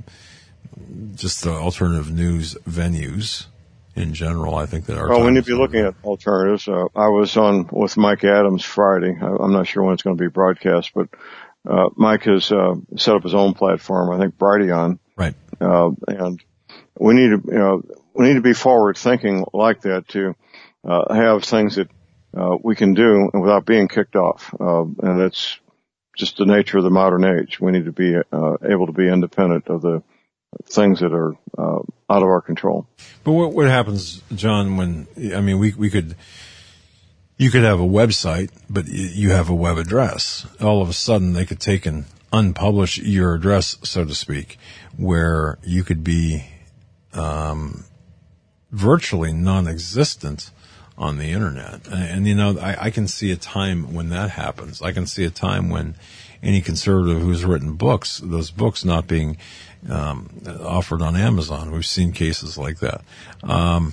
just the alternative news venues in general, I think that our. Well, we need to be looking at alternatives. Uh, I was on with Mike Adams Friday. I, I'm not sure when it's going to be broadcast, but uh, Mike has uh, set up his own platform. I think Brighteon. Right. Uh, and we need to, you know, we need to be forward thinking like that to uh, have things that uh, we can do without being kicked off. Uh, and it's just the nature of the modern age. We need to be uh, able to be independent of the things that are uh, out of our control. But what, what happens, John, when, I mean, we, we could, you could have a website, but you have a web address. All of a sudden they could take and unpublish your address, so to speak, where you could be, um, virtually non-existent on the internet. And, and you know, I, I can see a time when that happens. I can see a time when any conservative who's written books, those books not being um, offered on Amazon. We've seen cases like that. Um,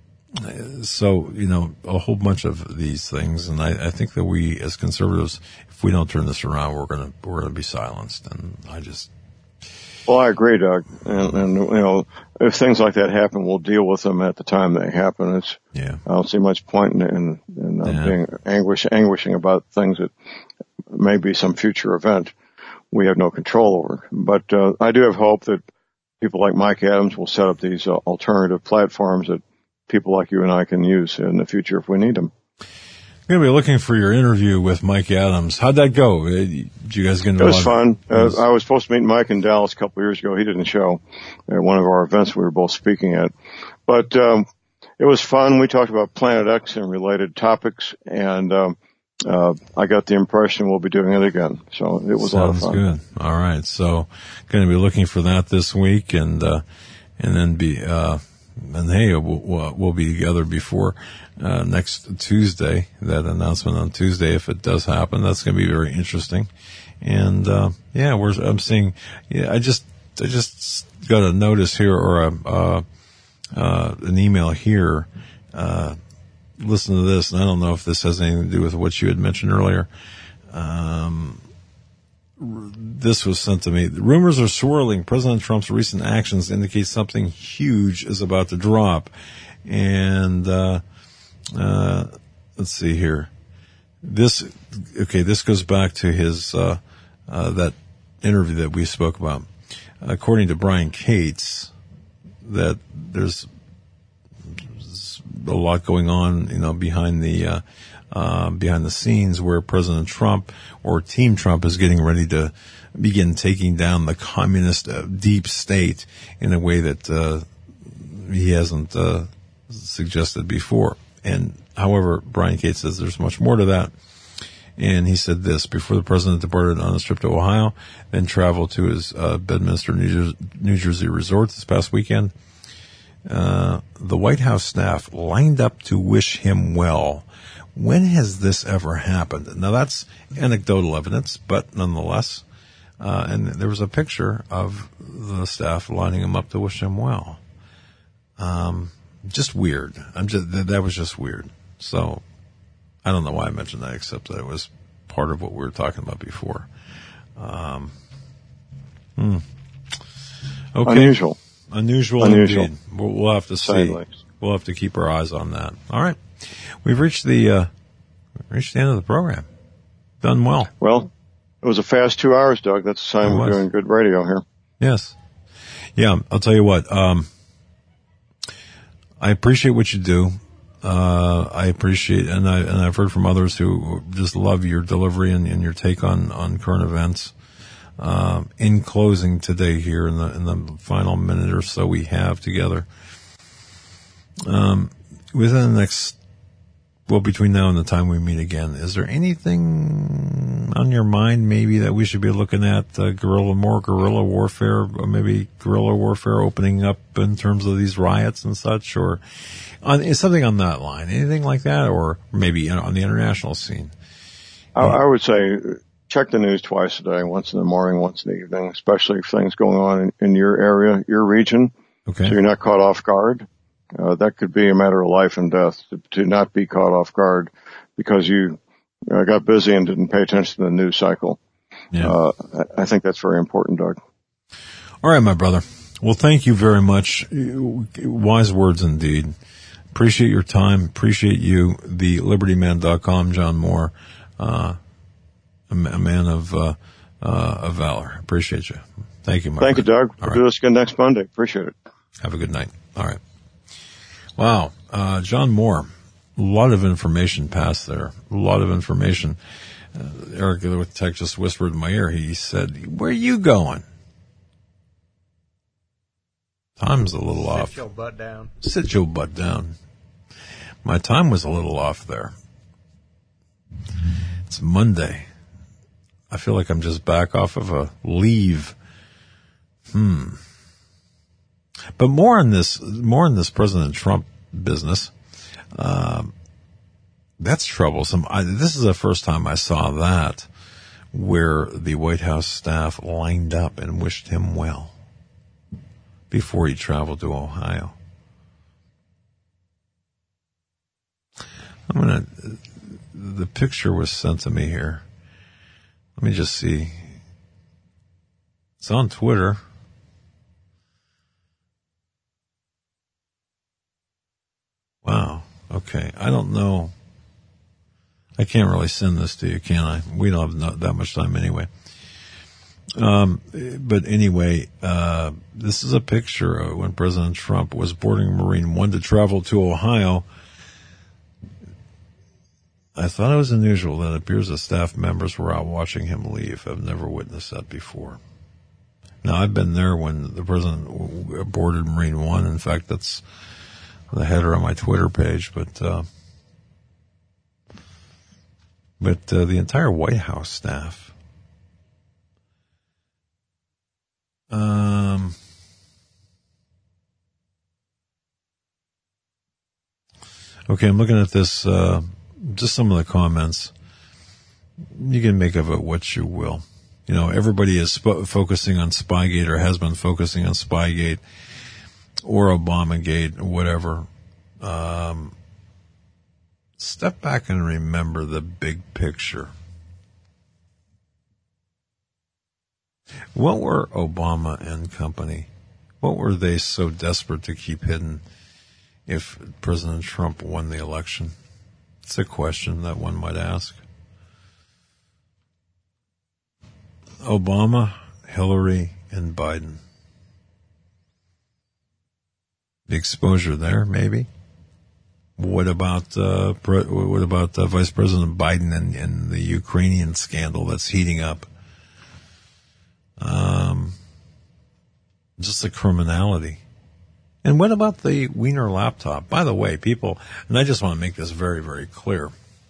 so, you know, a whole bunch of these things. And I, I think that we as conservatives, if we don't turn this around, we're going to, we're going to be silenced. And I just. Well, I agree, Doug. And, and, you know, if things like that happen, we'll deal with them at the time they happen. It's, yeah. I don't see much point in, in, in uh, yeah. being anguish, anguishing about things that may be some future event we have no control over. But uh, I do have hope that people like Mike Adams will set up these uh, alternative platforms that people like you and I can use in the future if we need them. going to be looking for your interview with Mike Adams. How'd that go? Did you guys get into It was a lot fun. of- Uh, I was supposed to meet Mike in Dallas a couple of years ago. He didn't show at one of our events we were both speaking at. But um, it was fun. We talked about Planet X and related topics, and um, uh, I got the impression we'll be doing it again. So it was Sounds a lot of fun. good. All right. So going to be looking for that this week, and uh, and then be uh, and hey, we'll, we'll, we'll be together before uh, next Tuesday. That announcement on Tuesday, if it does happen, that's going to be very interesting. And uh, yeah, we're I'm seeing. Yeah, I just I just got a notice here or a uh, uh, an email here. Uh, listen to this, and I don't know if this has anything to do with what you had mentioned earlier. Um, this was sent to me. The rumors are swirling. President Trump's recent actions indicate something huge is about to drop. And, uh, uh, let's see here. This, okay, this goes back to his, uh, uh, that interview that we spoke about. According to Brian Cates, that there's a lot going on, you know, behind the, uh, Uh, behind the scenes where President Trump or Team Trump is getting ready to begin taking down the communist uh, deep state in a way that uh, he hasn't uh, suggested before. And however, Brian Cates says there's much more to that. And he said this: before the president departed on his trip to Ohio, then traveled to his uh, Bedminster, New Jersey, New Jersey resort this past weekend, uh, the White House staff lined up to wish him well. When has this ever happened? Now, that's anecdotal evidence, but nonetheless, uh, and there was a picture of the staff lining him up to wish him well. Um, just weird. I'm just, that was just weird. So, I don't know why I mentioned that, except that it was part of what we were talking about before. Um, hmm. Okay. Unusual. Unusual, Unusual. indeed. We'll, we'll have to see. Sideways. We'll have to keep our eyes on that. All right. We've reached the, uh, reached the end of the program. Done well. Well, it was a fast two hours, Doug. That's a sign It we're was. doing good radio here. Yes. Yeah, I'll tell you what, um, I appreciate what you do. Uh, I appreciate, and I, and I've heard from others who just love your delivery and, and your take on, on current events. Um, in closing today here in the, in the final minute or so we have together, um, within the next, well, between now and the time we meet again, is there anything on your mind maybe that we should be looking at, uh, guerrilla, more guerrilla warfare, or maybe guerrilla warfare opening up in terms of these riots and such, or on, is something on that line, anything like that, or maybe, you know, on the international scene? I, I would say check the news twice a day, once in the morning, once in the evening, especially if things going on in, in your area, your region, Okay. so you're not caught off guard. Uh, that could be a matter of life and death to, to not be caught off guard because you uh, got busy and didn't pay attention to the news cycle. Yeah. Uh, I, I think that's very important, Doug. All right, my brother. Well, thank you very much. Wise words indeed. Appreciate your time. Appreciate you. The liberty man dot com, John Moore, uh, a, a man of, uh, uh, of valor. Appreciate you. Thank you, my Thank friend. you, Doug. All We'll right. do this again next Monday. Appreciate it. Have a good night. All right. Wow. Uh, John Moore. A lot of information passed there. A lot of information. Uh, Eric with Tech just whispered in my ear. He said, "Where are you going?" Time's a little off. Sit your butt down. Sit your butt down. My time was a little off there. It's Monday. I feel like I'm just back off of a leave. Hmm. But more on this, more on this President Trump business. Um, that's troublesome. I, this is the first time I saw that, where the White House staff lined up and wished him well before he traveled to Ohio. I'm gonna, the picture was sent to me here. Let me just see. It's on Twitter. Wow. Okay. I don't know. I can't really send this to you, can I? We don't have not that much time anyway. Um, but anyway, uh, this is a picture of when President Trump was boarding Marine One to travel to Ohio. I thought it was unusual that it appears that staff members were out watching him leave. I've never witnessed that before. Now, I've been there when the president boarded Marine One. In fact, that's the header on my Twitter page. But uh, but uh, the entire White House staff. Um, okay, I'm looking at this. Uh, just some of the comments. You can make of it what you will. You know, everybody is sp- focusing on Spygate or has been focusing on Spygate or Obamagate or whatever. Um, step back and remember the big picture. What were Obama and company, what were they so desperate to keep hidden if President Trump won the election? It's a question that one might ask. Obama, Hillary, and Biden. The exposure there, maybe. What about uh, pre- what about uh, Vice President Biden and, and the Ukrainian scandal that's heating up? Um, just the criminality. And what about the Wiener laptop? By the way, people, and I just want to make this very, very clear.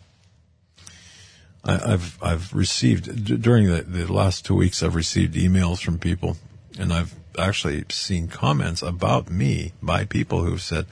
I, I've I've received d- during the, the last two weeks. I've received emails from people, and I've actually seen comments about me by people who've said,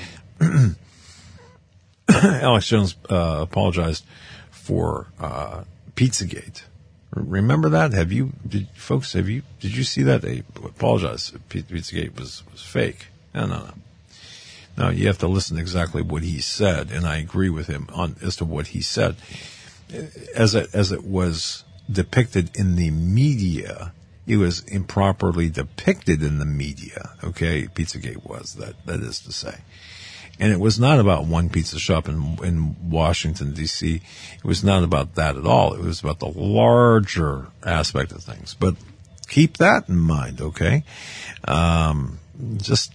Alex Jones uh, apologized for uh, Pizzagate. Remember that? Have you, did, folks? Have you? Did you see that? They apologized. Pizzagate was was fake. No, no, no. Now you have to listen to exactly what he said, and I agree with him on as to what he said. As it as it was depicted in the media, it was improperly depicted in the media. Okay, Pizzagate was that. That is to say. And it was not about one pizza shop in, in Washington, D C It was not about that at all. It was about the larger aspect of things. But keep that in mind, okay? Um, just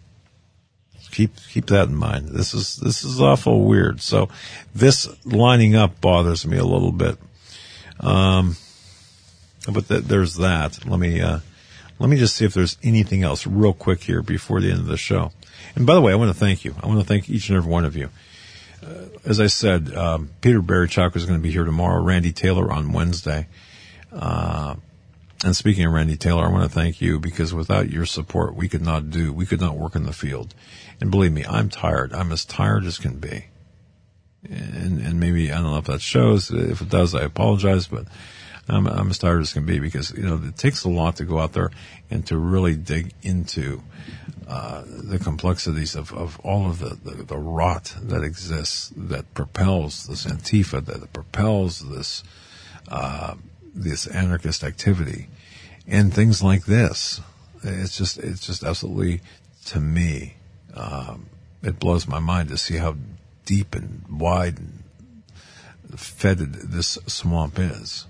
keep keep that in mind. This is this is awful weird. So this lining up bothers me a little bit. Um, but th- there's that. Let me uh, let me just see if there's anything else real quick here before the end of the show. And by the way, I want to thank you. I want to thank each and every one of you. Uh, as I said, um, Peter Barichak is going to be here tomorrow. Randy Taylor on Wednesday. Uh, and speaking of Randy Taylor, I want to thank you because without your support, we could not do, we could not work in the field. And believe me, I'm tired. I'm as tired as can be. And, and maybe, I don't know if that shows. If it does, I apologize, but I'm, I'm as tired as can be because, you know, it takes a lot to go out there and to really dig into uh, the complexities of, of all of the, the, the rot that exists, that propels this Antifa, that, that propels this, uh, this anarchist activity and things like this. It's just, it's just absolutely, to me, um, it blows my mind to see how deep and wide and fetid this swamp is.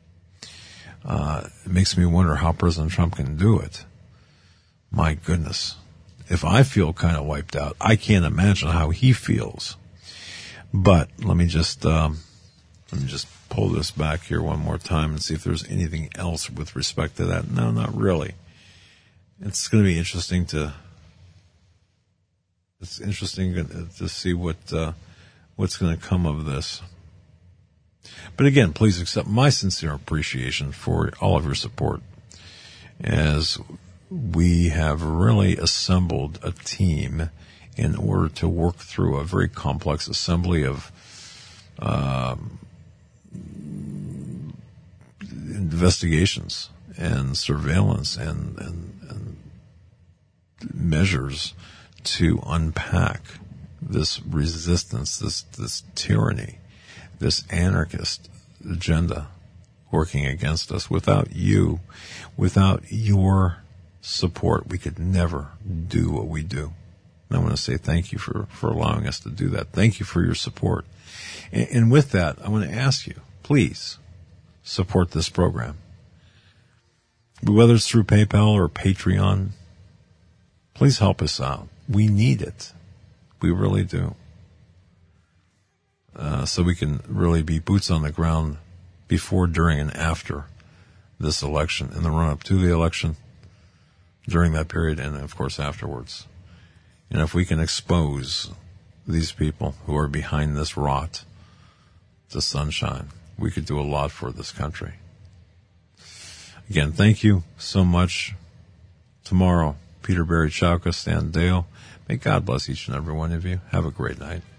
Uh, it makes me wonder how President Trump can do it. My goodness. If I feel kind of wiped out, I can't imagine how he feels. But let me just, um, let me just pull this back here one more time and see if there's anything else with respect to that. No, not really. It's going to be interesting to, it's interesting to see what, uh, what's going to come of this. But again, please accept my sincere appreciation for all of your support as we have really assembled a team in order to work through a very complex assembly of um, investigations and surveillance and, and, and measures to unpack this resistance, this, this tyranny, this anarchist agenda working against us. Without you, without your support, we could never do what we do. And I want to say thank you for, for allowing us to do that. Thank you for your support. And, and with that, I want to ask you, please support this program. Whether it's through PayPal or Patreon, please help us out. We need it. We really do. uh, so we can really be boots on the ground before, during, and after this election, in the run-up to the election, during that period, and of course afterwards. And if we can expose these people who are behind this rot to sunshine, we could do a lot for this country. Again, thank you so much. Tomorrow, Peter, Barry, Chauka, Stan, Dale. May God bless each and every one of you. Have a great night.